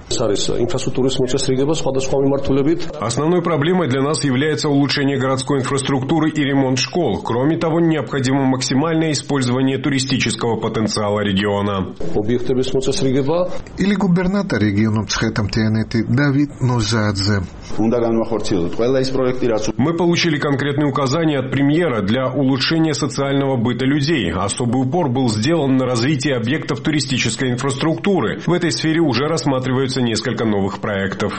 Speaker 2: Основной проблемой для нас является улучшение городской инфраструктуры и ремонт школ. Кроме того, необходимо максимальное использование туристического потенциала региона.
Speaker 11: Или губернатор региона Мцхетам-Тианети Давид Нозадзе.
Speaker 2: Мы получили конкретные указания от премьера для улучшения социального быта людей. Особый упор был сделан на развитие объектов туристической инфраструктуры. В этой сфере уже рассматриваются несколько новых проектов.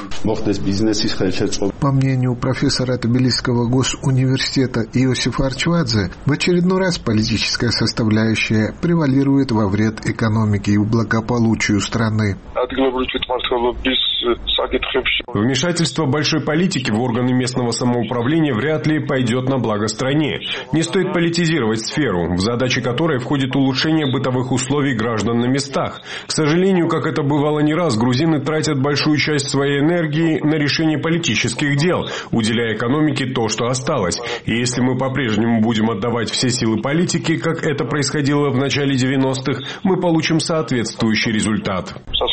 Speaker 11: По мнению профессора Тбилисского госуниверситета Иосифа Арчвадзе, в очередной раз политическая составляющая превалирует во вред экономике и благополучию страны.
Speaker 2: Вмешательство большой политики в органы местного самоуправления вряд ли пойдет на благо стране. Не стоит политизировать сферу, в задачи которой входит улучшение бытовых условий граждан на местах. К сожалению, как это бывало не раз, грузины тратят большую часть своей энергии на решение политических дел, уделяя экономике то, что осталось. И если мы по-прежнему будем отдавать все силы политике, как это происходило в начале 90-х, мы получим соответствующий результат.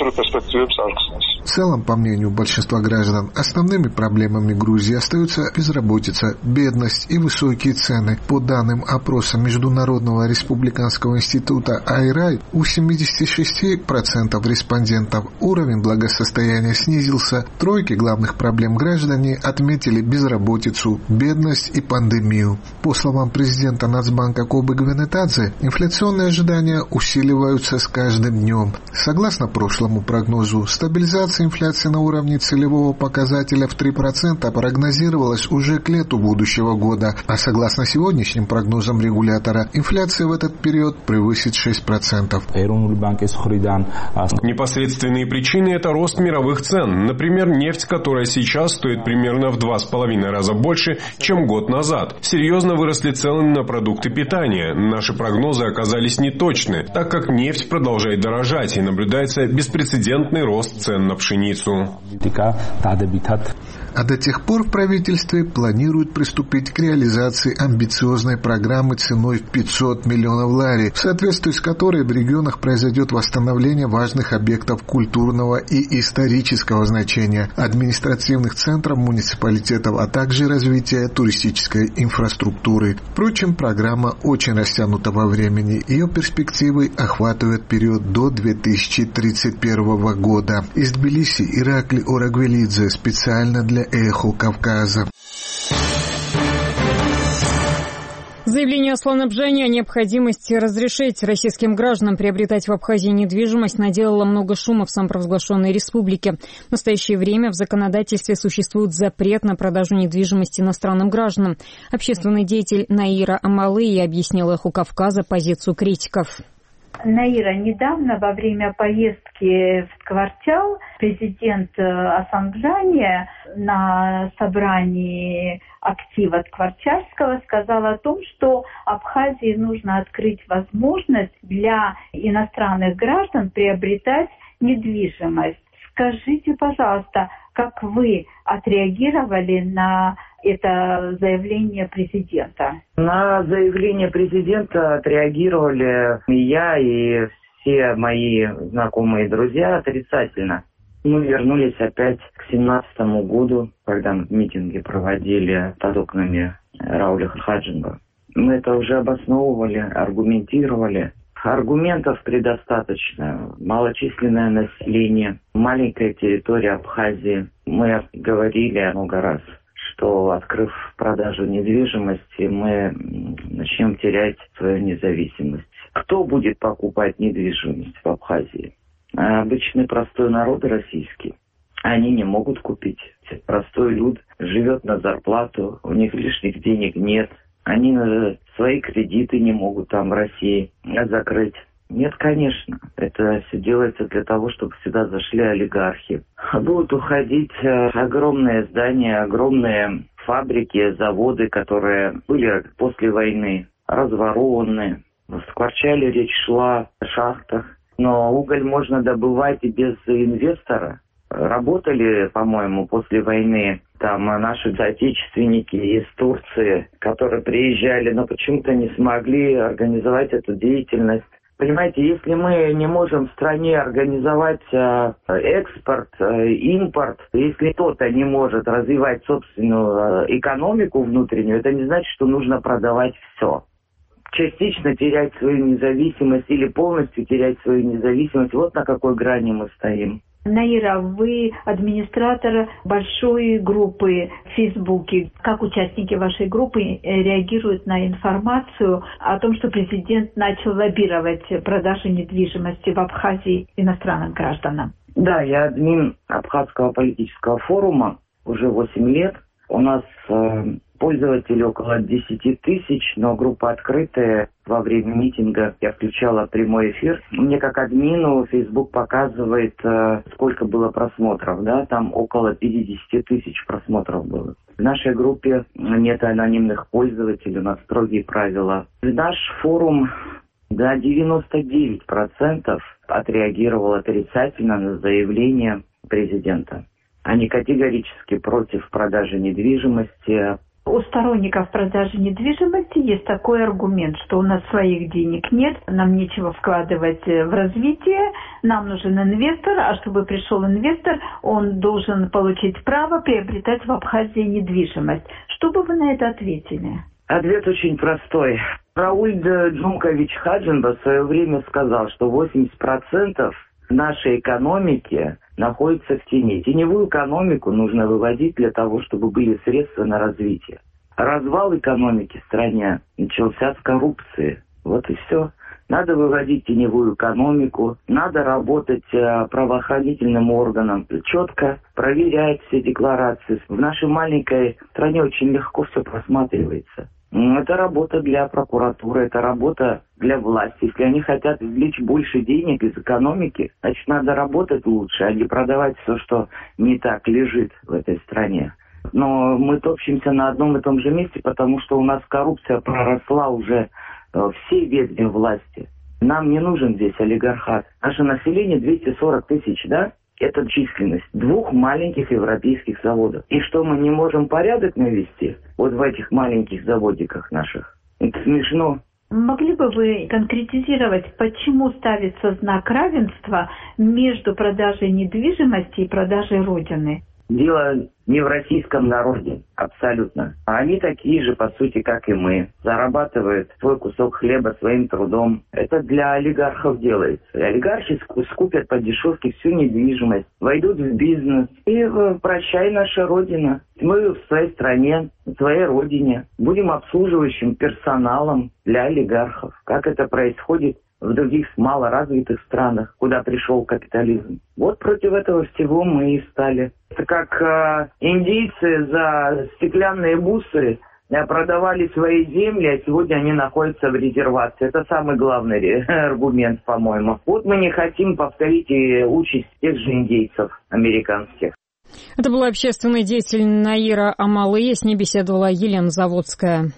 Speaker 11: В целом, по мнению большинства граждан, основными проблемами Грузии остаются безработица, бедность и высокие цены. По данным опроса Международного республиканского института Айрай, у 76% респондентов уровень благосостояния снизился. Тройки главных проблем граждане отметили безработицу, бедность и пандемию. По словам президента Нацбанка Кобы Гвенетадзе, инфляционные ожидания усиливаются с каждым днем. Согласно прошлому прогнозу, стабилизация инфляции на уровне целевого показателя в 3% прогнозировалась уже к лету будущего года, а согласно сегодняшним прогнозам регулятора, инфляция в этот период превысит 6%.
Speaker 2: Непосредственные причины – это рост мировых цен. Например, нефть, которая сейчас стоит примерно в 2,5 раза больше, чем год назад. Серьезно выросли цены на продукты питания. Наши прогнозы оказались неточны, так как нефть продолжает дорожать и наблюдается беспрецедентный рост цен на пшеницу.
Speaker 11: А до тех пор в правительстве планируют приступить к реализации амбициозной программы ценой в 500 миллионов лари, в соответствии с которой в регионах произойдет восстановление важных объектов культурного и исторического значения, административных центров муниципалитетов, а также развитие туристической инфраструктуры. Впрочем, программа очень растянута во времени. Ее перспективы охватывают период до 2031 года. Из Тбилиси Иракли Орагвелидзе специально для «Эхо Кавказа».
Speaker 1: Заявление Аслана Бжани о необходимости разрешить российским гражданам приобретать в Абхазии недвижимость наделало много шума в самопровозглашенной республике. В настоящее время в законодательстве существует запрет на продажу недвижимости иностранным гражданам. Общественный деятель Наира Амалыя объяснила «Эху Кавказа» позицию критиков.
Speaker 12: Наира, недавно во время поездки в Тквартял президент Асан Бжани на собрании актива Тквартяльского сказал о том, что Абхазии нужно открыть возможность для иностранных граждан приобретать недвижимость. Скажите, пожалуйста, как вы отреагировали на это заявление президента?
Speaker 3: На заявление президента отреагировали и я, и все мои знакомые и друзья отрицательно. Мы вернулись опять к 2017 году, когда митинги проводили под окнами Рауля Хаджинга. Мы это уже обосновывали, аргументировали. Аргументов предостаточно. Малочисленное население, маленькая территория Абхазии. Мы говорили много раз, что, открыв продажу недвижимости, мы начнем терять свою независимость. Кто будет покупать недвижимость в Абхазии? Обычный простой народ российский. Они не могут купить. Простой люд живет на зарплату, у них лишних денег нет. Они свои кредиты не могут там в России закрыть. Нет, конечно. Это все делается для того, чтобы сюда зашли олигархи. Будут уходить огромные здания, огромные фабрики, заводы, которые были после войны разворованы. В Скворчале речь шла о шахтах. Но уголь можно добывать и без инвестора. Работали, по-моему, после войны там наши соотечественники из Турции, которые приезжали, но почему-то не смогли организовать эту деятельность. Понимаете, если мы не можем в стране организовать экспорт, импорт, если кто-то не может развивать собственную экономику внутреннюю, это не значит, что нужно продавать все. Частично терять свою независимость или полностью терять свою независимость, вот на какой грани мы стоим.
Speaker 12: Наира, вы администратор большой группы в Фейсбуке. Как участники вашей группы реагируют на информацию о том, что президент начал лоббировать продажи недвижимости в Абхазии иностранным гражданам?
Speaker 3: Да, я админ Абхазского политического форума уже 8 лет. У нас пользователей около 10 тысяч, но группа открытая. Во время митинга я включала прямой эфир. Мне как админу Facebook показывает, сколько было просмотров. Да? Там около 50 тысяч просмотров было. В нашей группе нет анонимных пользователей, у нас строгие правила. Наш форум, да, 99% отреагировал отрицательно на заявление президента. Они категорически против продажи недвижимости.
Speaker 12: У сторонников продажи недвижимости есть такой аргумент, что у нас своих денег нет, нам нечего вкладывать в развитие, нам нужен инвестор, а чтобы пришел инвестор, он должен получить право приобретать в Абхазии недвижимость. Что бы вы на это ответили?
Speaker 3: Ответ очень простой. Рауль Джумкович Хаджинба в свое время сказал, что 80% нашей экономики находится в тени. Теневую экономику нужно выводить для того, чтобы были средства на развитие. Развал экономики в стране начался с коррупции. Вот и все. Надо выводить теневую экономику, надо работать правоохранительным органам, четко проверять все декларации. В нашей маленькой стране очень легко все просматривается. Это работа для прокуратуры, это работа для власти. Если они хотят извлечь больше денег из экономики, значит, надо работать лучше, а не продавать все, что не так лежит в этой стране. Но мы топчемся на одном и том же месте, потому что у нас коррупция проросла уже все ветви власти. Нам не нужен здесь олигархат. Наше население 240 тысяч, да? Это численность 2 маленьких европейских заводов. И что, мы не можем порядок навести вот в этих маленьких заводиках наших? Это смешно.
Speaker 12: Могли бы вы конкретизировать, почему ставится знак равенства между продажей недвижимости и продажей Родины?
Speaker 3: Дело не в российском народе, абсолютно. Они такие же, по сути, как и мы. Зарабатывают свой кусок хлеба своим трудом. Это для олигархов делается. И олигархи скупят по дешевке всю недвижимость, войдут в бизнес. И прощай, наша Родина. Мы в своей стране, в своей родине будем обслуживающим персоналом для олигархов. Как это происходит в других малоразвитых странах, куда пришел капитализм. Вот против этого всего мы и стали. Это как индейцы за стеклянные бусы продавали свои земли, а сегодня они находятся в резервации. Это самый главный аргумент, по-моему. Вот мы не хотим повторить участь тех же индейцев американских.
Speaker 1: Это была общественный деятель Наира Амалы. С ней беседовала Елена Заводская.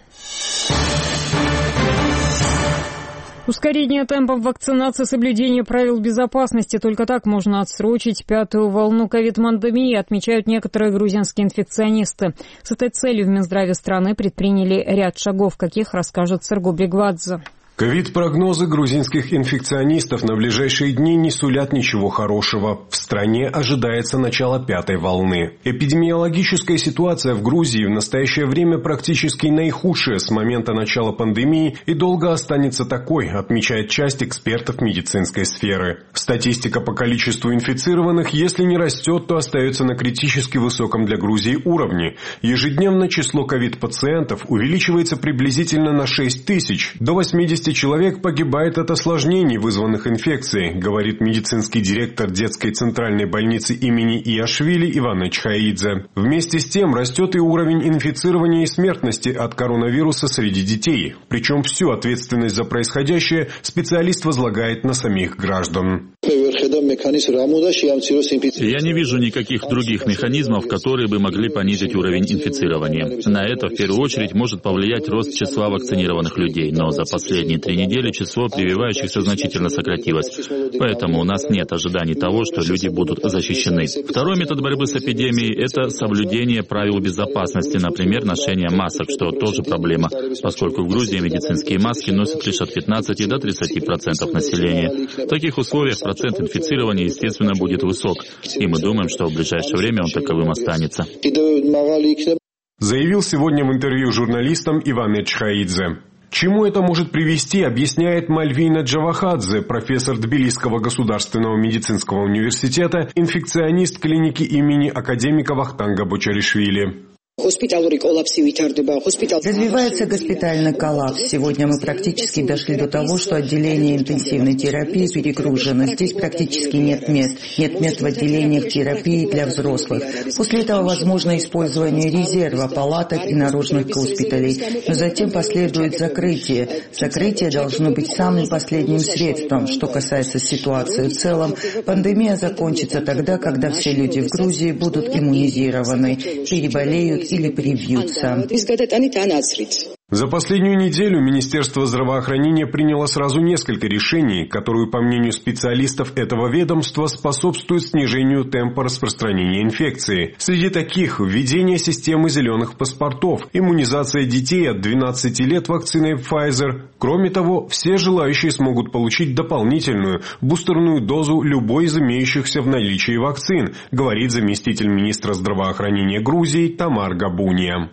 Speaker 1: Ускорение темпов вакцинации, соблюдение правил безопасности. Только так можно отсрочить 5-ю волну ковид-пандемии, отмечают некоторые грузинские инфекционисты. С этой целью в Минздраве страны предприняли ряд шагов, каких расскажет Сергу Бригвадзе.
Speaker 2: Ковид-прогнозы грузинских инфекционистов на ближайшие дни не сулят ничего хорошего. В стране ожидается начало 5-й волны. Эпидемиологическая ситуация в Грузии в настоящее время практически наихудшая с момента начала пандемии и долго останется такой, отмечает часть экспертов медицинской сферы. Статистика по количеству инфицированных, если не растет, то остается на критически высоком для Грузии уровне. Ежедневно число ковид-пациентов увеличивается приблизительно на 6 тысяч, до 80 200 человек погибает от осложнений, вызванных инфекцией, говорит медицинский директор детской центральной больницы имени Иашвили Ивана Чхаидзе. Вместе с тем растет и уровень инфицирования и смертности от коронавируса среди детей. Причем всю ответственность за происходящее специалист возлагает на самих граждан.
Speaker 13: Я не вижу никаких других механизмов, которые бы могли понизить уровень инфицирования. На это в первую очередь может повлиять рост числа вакцинированных людей, но за последние 3 недели число прививающихся значительно сократилось. Поэтому у нас нет ожиданий того, что люди будут защищены. Второй метод борьбы с эпидемией – это соблюдение правил безопасности, например, ношение масок, что тоже проблема, поскольку в Грузии медицинские маски носят лишь от 15 до 30% населения. В таких условиях процент инфицирования, естественно, будет высок, и мы думаем, что в ближайшее время он таковым останется.
Speaker 2: Заявил сегодня в интервью журналистам Иван Чхаидзе. Чему это может привести, объясняет Мальвина Джавахадзе, профессор Тбилисского государственного медицинского университета, инфекционист клиники имени академика Вахтанга Бочаришвили.
Speaker 4: Развивается госпитальный коллапс. Сегодня мы практически дошли до того, что отделение интенсивной терапии перегружено. Здесь практически нет мест. Нет мест в отделениях терапии для взрослых. После этого возможно использование резерва, палаток и наружных госпиталей. Но затем последует закрытие. Закрытие должно быть самым последним средством. Что касается ситуации в целом, пандемия закончится тогда, когда все люди в Грузии будут иммунизированы, переболеют или привьются.
Speaker 2: За последнюю неделю Министерство здравоохранения приняло сразу несколько решений, которые, по мнению специалистов этого ведомства, способствуют снижению темпа распространения инфекции. Среди таких – введение системы зеленых паспортов, иммунизация детей от 12 лет вакциной Pfizer. Кроме того, все желающие смогут получить дополнительную бустерную дозу любой из имеющихся в наличии вакцин, говорит заместитель министра здравоохранения Грузии Тамар Габуния.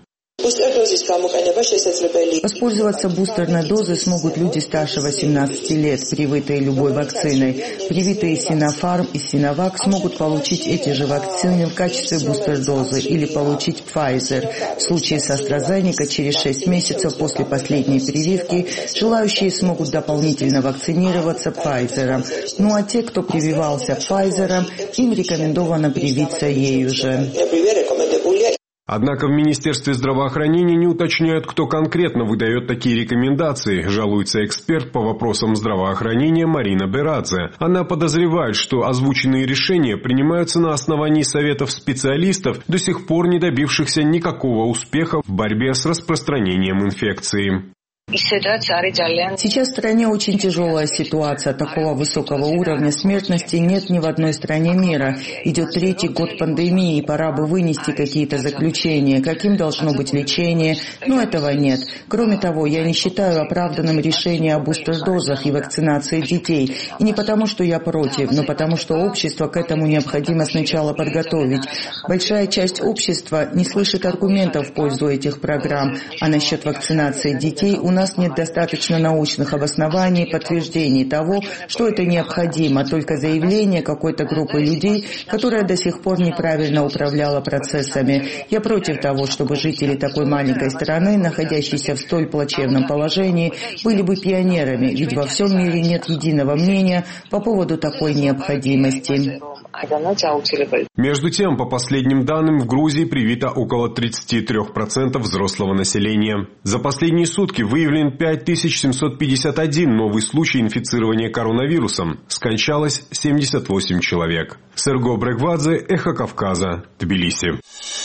Speaker 4: Воспользоваться бустерной дозой смогут люди старше 18 лет, привитые любой вакциной. Привитые Sinopharm и Sinovac смогут получить эти же вакцины в качестве бустер-дозы или получить Pfizer. В случае с AstraZeneca через 6 месяцев после последней прививки желающие смогут дополнительно вакцинироваться Pfizer. Ну а те, кто прививался Pfizer, им рекомендовано привиться ею же.
Speaker 2: Однако в Министерстве здравоохранения не уточняют, кто конкретно выдает такие рекомендации, жалуется эксперт по вопросам здравоохранения Марина Берадзе. Она подозревает, что озвученные решения принимаются на основании советов специалистов, до сих пор не добившихся никакого успеха в борьбе с распространением инфекции.
Speaker 4: Сейчас в стране очень тяжелая ситуация. Такого высокого уровня смертности нет ни в одной стране мира. Идет 3-й год пандемии, и пора бы вынести какие-то заключения. Каким должно быть лечение? Но этого нет. Кроме того, я не считаю оправданным решение о бустер-дозах и вакцинации детей. И не потому, что я против, но потому, что общество к этому необходимо сначала подготовить. Большая часть общества не слышит аргументов в пользу этих программ. А насчет вакцинации детей у нас нет достаточно научных обоснований, подтверждений того, что это необходимо, только заявление какой-то группы людей, которая до сих пор неправильно управляла процессами. Я против того, чтобы жители такой маленькой страны, находящиеся в столь плачевном положении, были бы пионерами, ведь во всем мире нет единого мнения по поводу такой необходимости.
Speaker 2: Между тем, по последним данным, в Грузии привито около 33% взрослого населения. За последние сутки выявлен 5751 новый случай инфицирования коронавирусом. Скончалось 78 человек. Серго Брегвадзе, Эхо Кавказа, Тбилиси.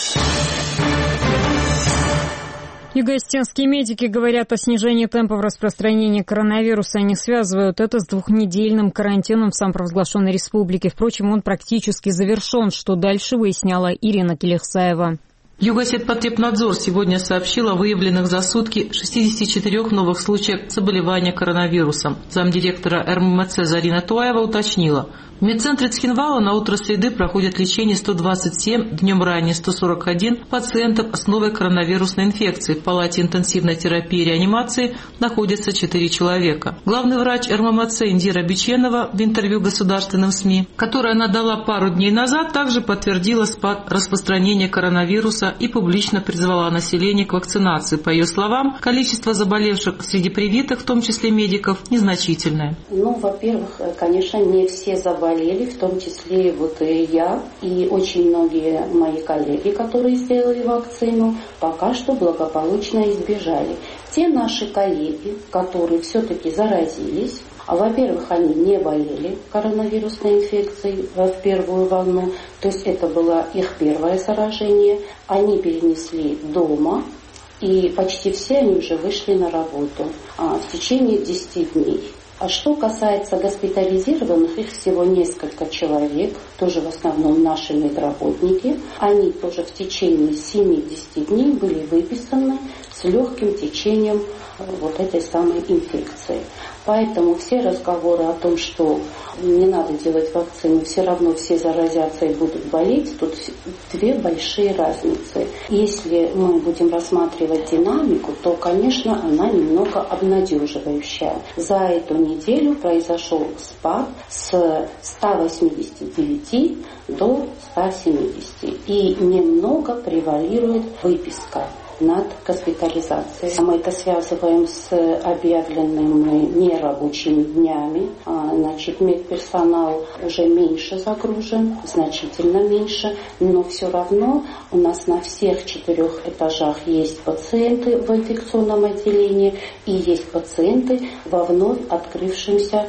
Speaker 1: Юго-осетинские медики говорят о снижении темпов распространения коронавируса. Они связывают это с 2-недельным карантином в самопровозглашенной республике. Впрочем, он практически завершен, что дальше выясняла Ирина Келехсаева.
Speaker 14: Югосетпотребнадзор сегодня сообщил о выявленных за сутки 64 новых случаях заболевания коронавирусом. Замдиректора РММЦ Зарина Туаева уточнила, В медцентре Цхинвала на утро среды проходит лечение 127, днем ранее 141 пациентов с новой коронавирусной инфекцией. В палате интенсивной терапии и реанимации находится 4 человека. Главный врач РММЦ Индира Биченова в интервью государственным СМИ, которое она дала пару дней назад, также подтвердила спад распространения коронавируса и публично призвала население к вакцинации. По ее словам, количество заболевших среди привитых, в том числе медиков, незначительное.
Speaker 15: Во-первых, конечно, не все заболели, в том числе и я, и очень многие мои коллеги, которые сделали вакцину, пока что благополучно избежали. Те наши коллеги, которые все-таки заразились, во-первых, они не болели коронавирусной инфекцией в первую волну, то есть это было их первое заражение, они перенесли дома, и почти все они уже вышли на работу в течение 10 дней. А что касается госпитализированных, их всего несколько человек, тоже в основном наши медработники. Они тоже в течение 70 дней были выписаны с легким течением этой самой инфекции. Поэтому все разговоры о том, что не надо делать вакцину, все равно все заразятся и будут болеть, тут две большие разницы. Если мы будем рассматривать динамику, то, конечно, она немного обнадеживающая. За эту неделю произошел спад с 189 до 170. И немного превалирует выписка над госпитализацией. Мы это связываем с объявленными нерабочими днями. Медперсонал уже меньше загружен, значительно меньше, но все равно у нас на всех 4 этажах есть пациенты в инфекционном отделении и есть пациенты во вновь открывшейся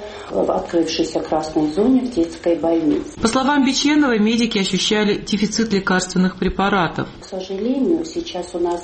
Speaker 15: красной зоне в детской больнице.
Speaker 14: По словам Биченовой, медики ощущали дефицит лекарственных препаратов.
Speaker 15: К сожалению, сейчас у нас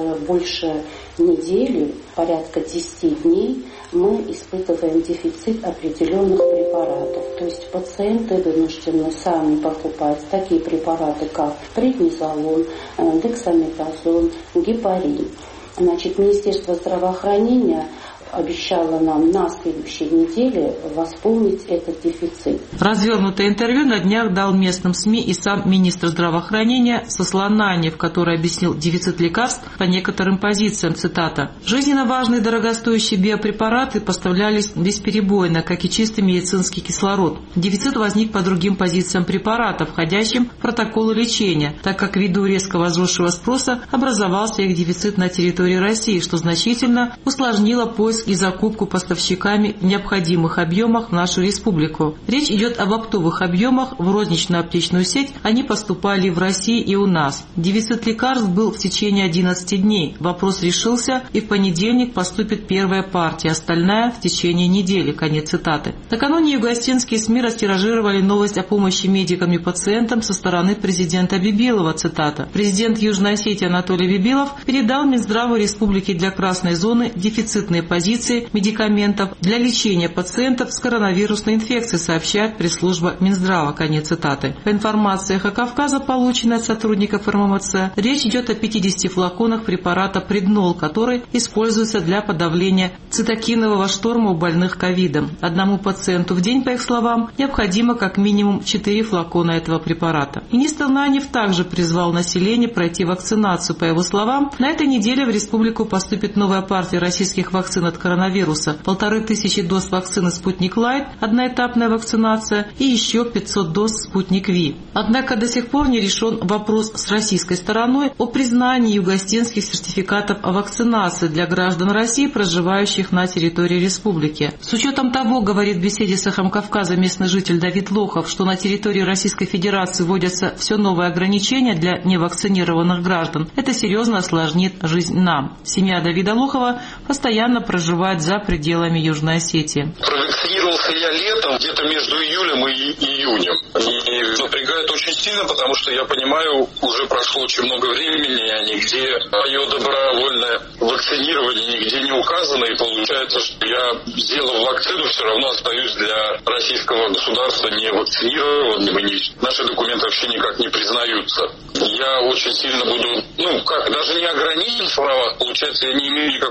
Speaker 15: больше недели, порядка 10 дней, мы испытываем дефицит определенных препаратов. То есть пациенты вынуждены сами покупать такие препараты, как преднизолон, дексаметазон, гепарин. Министерство здравоохранения обещала нам на следующей неделе восполнить этот дефицит.
Speaker 14: Развернутое интервью на днях дал местным СМИ и сам министр здравоохранения Сослананьев, который объяснил дефицит лекарств по некоторым позициям. Цитата. «Жизненно важные дорогостоящие биопрепараты поставлялись бесперебойно, как и чистый медицинский кислород. Дефицит возник по другим позициям препаратов, входящим в протоколы лечения, так как ввиду резко возросшего спроса образовался их дефицит на территории России, что значительно усложнило поиск и закупку поставщиками в необходимых объемах в нашу республику. Речь идет об оптовых объемах в розничную аптечную сеть, они поступали в России и у нас. Дефицит лекарств был в течение 11 дней. Вопрос решился, и в понедельник поступит первая партия, остальная в течение недели». Конец цитаты. Накануне югоостинские СМИ растиражировали новость о помощи медикам и пациентам со стороны президента Бибилова. Цитата. Президент Южной Осетии Анатолий Бибилов передал Минздраву Республики для Красной зоны дефицитные позиции медикаментов для лечения пациентов с коронавирусной инфекцией, сообщает пресс-служба Минздрава. Конец цитаты. По информации «Эхо Кавказа», полученной от сотрудников РММЦ, речь идет о 50 флаконах препарата Преднол, который используется для подавления цитокинового шторма у больных ковидом. Одному пациенту в день, по их словам, необходимо как минимум 4 флакона этого препарата. Министр Нанев также призвал население пройти вакцинацию. По его словам, на этой неделе в республику поступит новая партия российских вакцин от коронавируса, 1500 доз вакцины «Спутник Лайт», одноэтапная вакцинация и еще 500 доз «Спутник Ви». Однако до сих пор не решен вопрос с российской стороной о признании югоостинских сертификатов о вакцинации для граждан России, проживающих на территории республики. С учетом того, говорит в беседе с «Эхом Кавказа» местный житель Давид Лохов, что на территории Российской Федерации вводятся все новые ограничения для невакцинированных граждан, это серьезно осложнит жизнь нам. Семья Давида Лохова постоянно проживает за пределами Южной Осетии.
Speaker 16: Провакцинировался я летом, где-то между июлем и июнем. И напрягает очень сильно, потому что я понимаю, уже прошло очень много времени, а нигде мое добровольное вакцинирование нигде не указано. И получается, что я, сделав вакцину, все равно остаюсь для российского государства не вакцинированным. Наши документы вообще никак не признаются. Я очень сильно буду, даже не ограничен в правах, получается, я не имею никакой возможности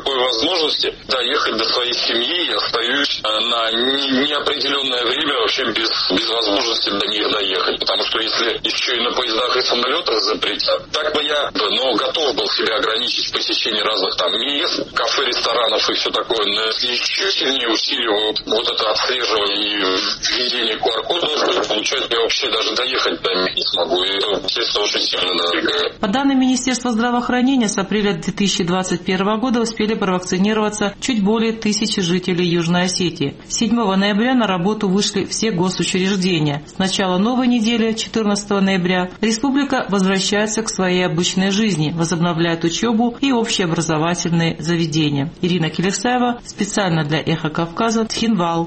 Speaker 16: возможности доехать до своей семьи и остаюсь на неопределенное время вообще без возможности до них доехать. Потому что если еще и на поездах и самолетах запретят, так бы я готов был себя ограничить в посещении разных там мест, кафе, ресторанов и все такое. Но если еще сильнее усиливают вот это отслеживание и введение QR-кодов, то получается, я вообще даже доехать до них не смогу. И это, естественно, очень сильно напрягает.
Speaker 14: По данным Министерства здравоохранения, с апреля 2021 года успели провакцинироваться чуть более 1000 жителей Южной Осетии. 7 ноября на работу вышли все госучреждения. С начала новой недели, 14 ноября, республика возвращается к своей обычной жизни, возобновляет учебу и общеобразовательные заведения. Ирина Келесаева, специально для «Эхо Кавказа», Цхинвал.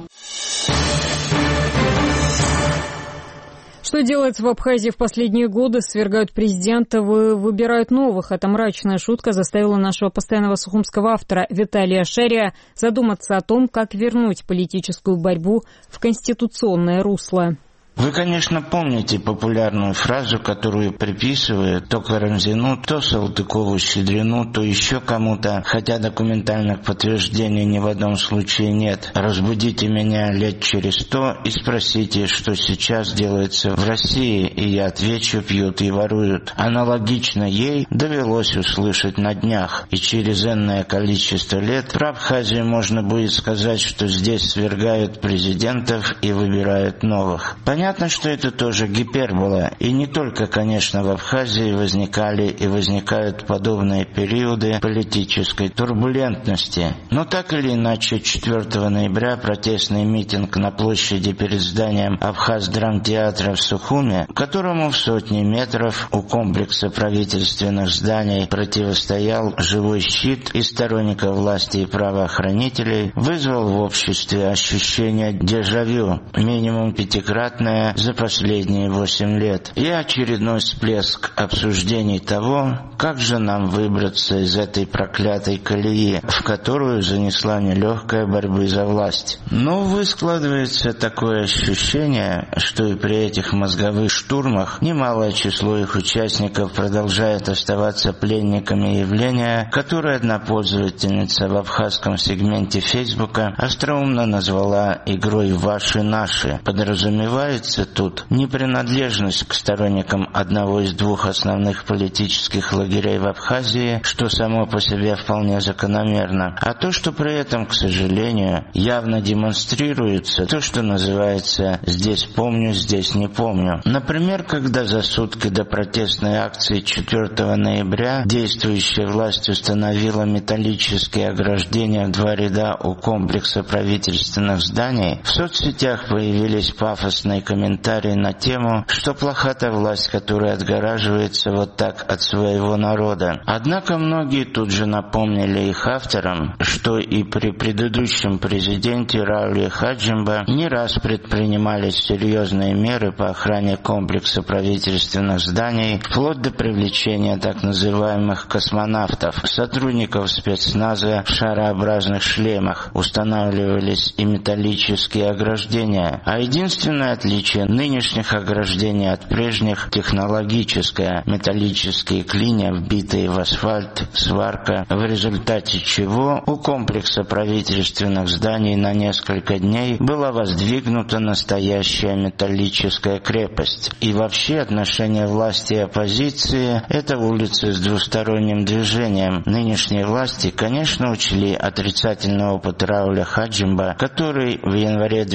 Speaker 1: Что делается в Абхазии в последние годы? Свергают президента, выбирают новых. Эта мрачная шутка заставила нашего постоянного сухумского автора Виталия Шария задуматься о том, как вернуть политическую борьбу в конституционное русло.
Speaker 17: Вы, конечно, помните популярную фразу, которую приписывают то Карамзину, то Салтыкову-Щедрину, то еще кому-то, хотя документальных подтверждений ни в одном случае нет. Разбудите меня лет через 100 и спросите, что сейчас делается в России, и я отвечу: пьют и воруют. Аналогично ей довелось услышать на днях, и через энное количество лет про Абхазию можно будет сказать, что здесь свергают президентов и выбирают новых. Понятно, что это тоже гипербола, и не только, конечно, в Абхазии возникали и возникают подобные периоды политической турбулентности. Но так или иначе, 4 ноября протестный митинг на площади перед зданием Абхаз-драмтеатра в Сухуме, которому в сотни метров у комплекса правительственных зданий противостоял живой щит из сторонников власти и правоохранителей, вызвал в обществе ощущение дежавю, минимум 5-кратное за последние 8 лет, и очередной всплеск обсуждений того, как же нам выбраться из этой проклятой колеи, в которую занесла нелегкая борьба за власть. Но, увы, складывается такое ощущение, что и при этих мозговых штурмах немалое число их участников продолжает оставаться пленниками явления, которое одна пользовательница в абхазском сегменте Фейсбука остроумно назвала игрой «Ваши-наши». Подразумевается тут не принадлежность к сторонникам одного из двух основных политических лагерей в Абхазии, что само по себе вполне закономерно, а то, что при этом, к сожалению, явно демонстрируется то, что называется «здесь помню, здесь не помню». Например, когда за сутки до протестной акции 4 ноября действующая власть установила металлические ограждения в 2 ряда у комплекса правительственных зданий, в соцсетях появились пафосные комментарии на тему, что плоха та власть, которая отгораживается вот так от своего народа. Однако многие тут же напомнили их авторам, что и при предыдущем президенте Рауле Хаджимба не раз предпринимались серьезные меры по охране комплекса правительственных зданий, вплоть до привлечения так называемых космонавтов, сотрудников спецназа в шарообразных шлемах. Устанавливались и металлические ограждения, а единственное отличие нынешних ограждений от прежних — технологическое. Металлические клинья, вбитые в асфальт, сварка, в результате чего у комплекса правительственных зданий на несколько дней была воздвигнута настоящая металлическая крепость. И вообще отношения власти и оппозиции — это улицы с двусторонним движением. Нынешние власти, конечно, учли отрицательный опыт Рауля Хаджимба, который в январе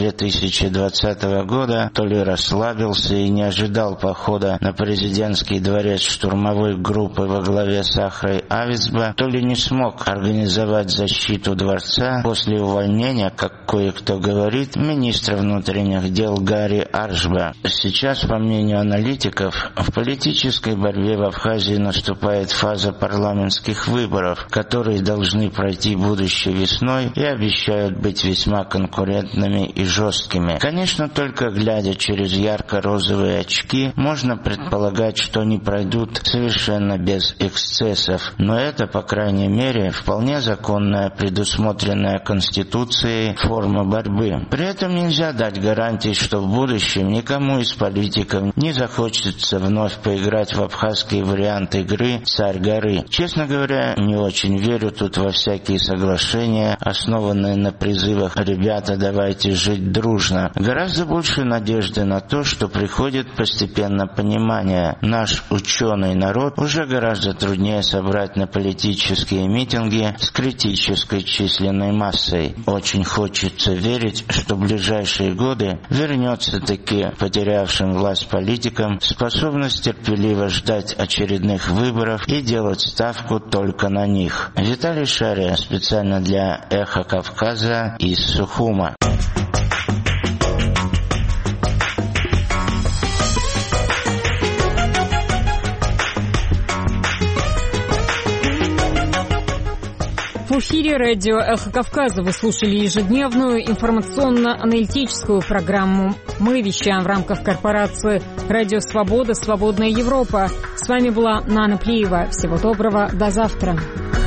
Speaker 17: 2020 года то ли расслабился и не ожидал похода на президентский дворец штурмовой группы во главе с Ахрой Авицба, то ли не смог организовать защиту дворца после увольнения, как кое-кто говорит, министра внутренних дел Гарри Аршба. Сейчас, по мнению аналитиков, в политической борьбе в Абхазии наступает фаза парламентских выборов, которые должны пройти будущей весной и обещают быть весьма конкурентными и жесткими. Конечно, только глядя глядя через ярко-розовые очки, можно предполагать, что они пройдут совершенно без эксцессов. Но это, по крайней мере, вполне законная, предусмотренная Конституцией форма борьбы. При этом нельзя дать гарантии, что в будущем никому из политиков не захочется вновь поиграть в абхазский вариант игры «Царь горы». Честно говоря, не очень верю тут во всякие соглашения, основанные на призывах «ребята, давайте жить дружно». Гораздо больше надежды на то, что приходит постепенно понимание. Наш ученый народ уже гораздо труднее собрать на политические митинги с критической численной массой. Очень хочется верить, что в ближайшие годы вернется таки потерявшим власть политикам способность терпеливо ждать очередных выборов и делать ставку только на них. Виталий Шария, специально для «Эхо Кавказа» из Сухума.
Speaker 1: В эфире радио «Эхо Кавказа» вы слушали ежедневную информационно-аналитическую программу. Мы вещаем в рамках корпорации «Радио Свобода. Свободная Европа». С вами была Нана Плиева. Всего доброго. До завтра.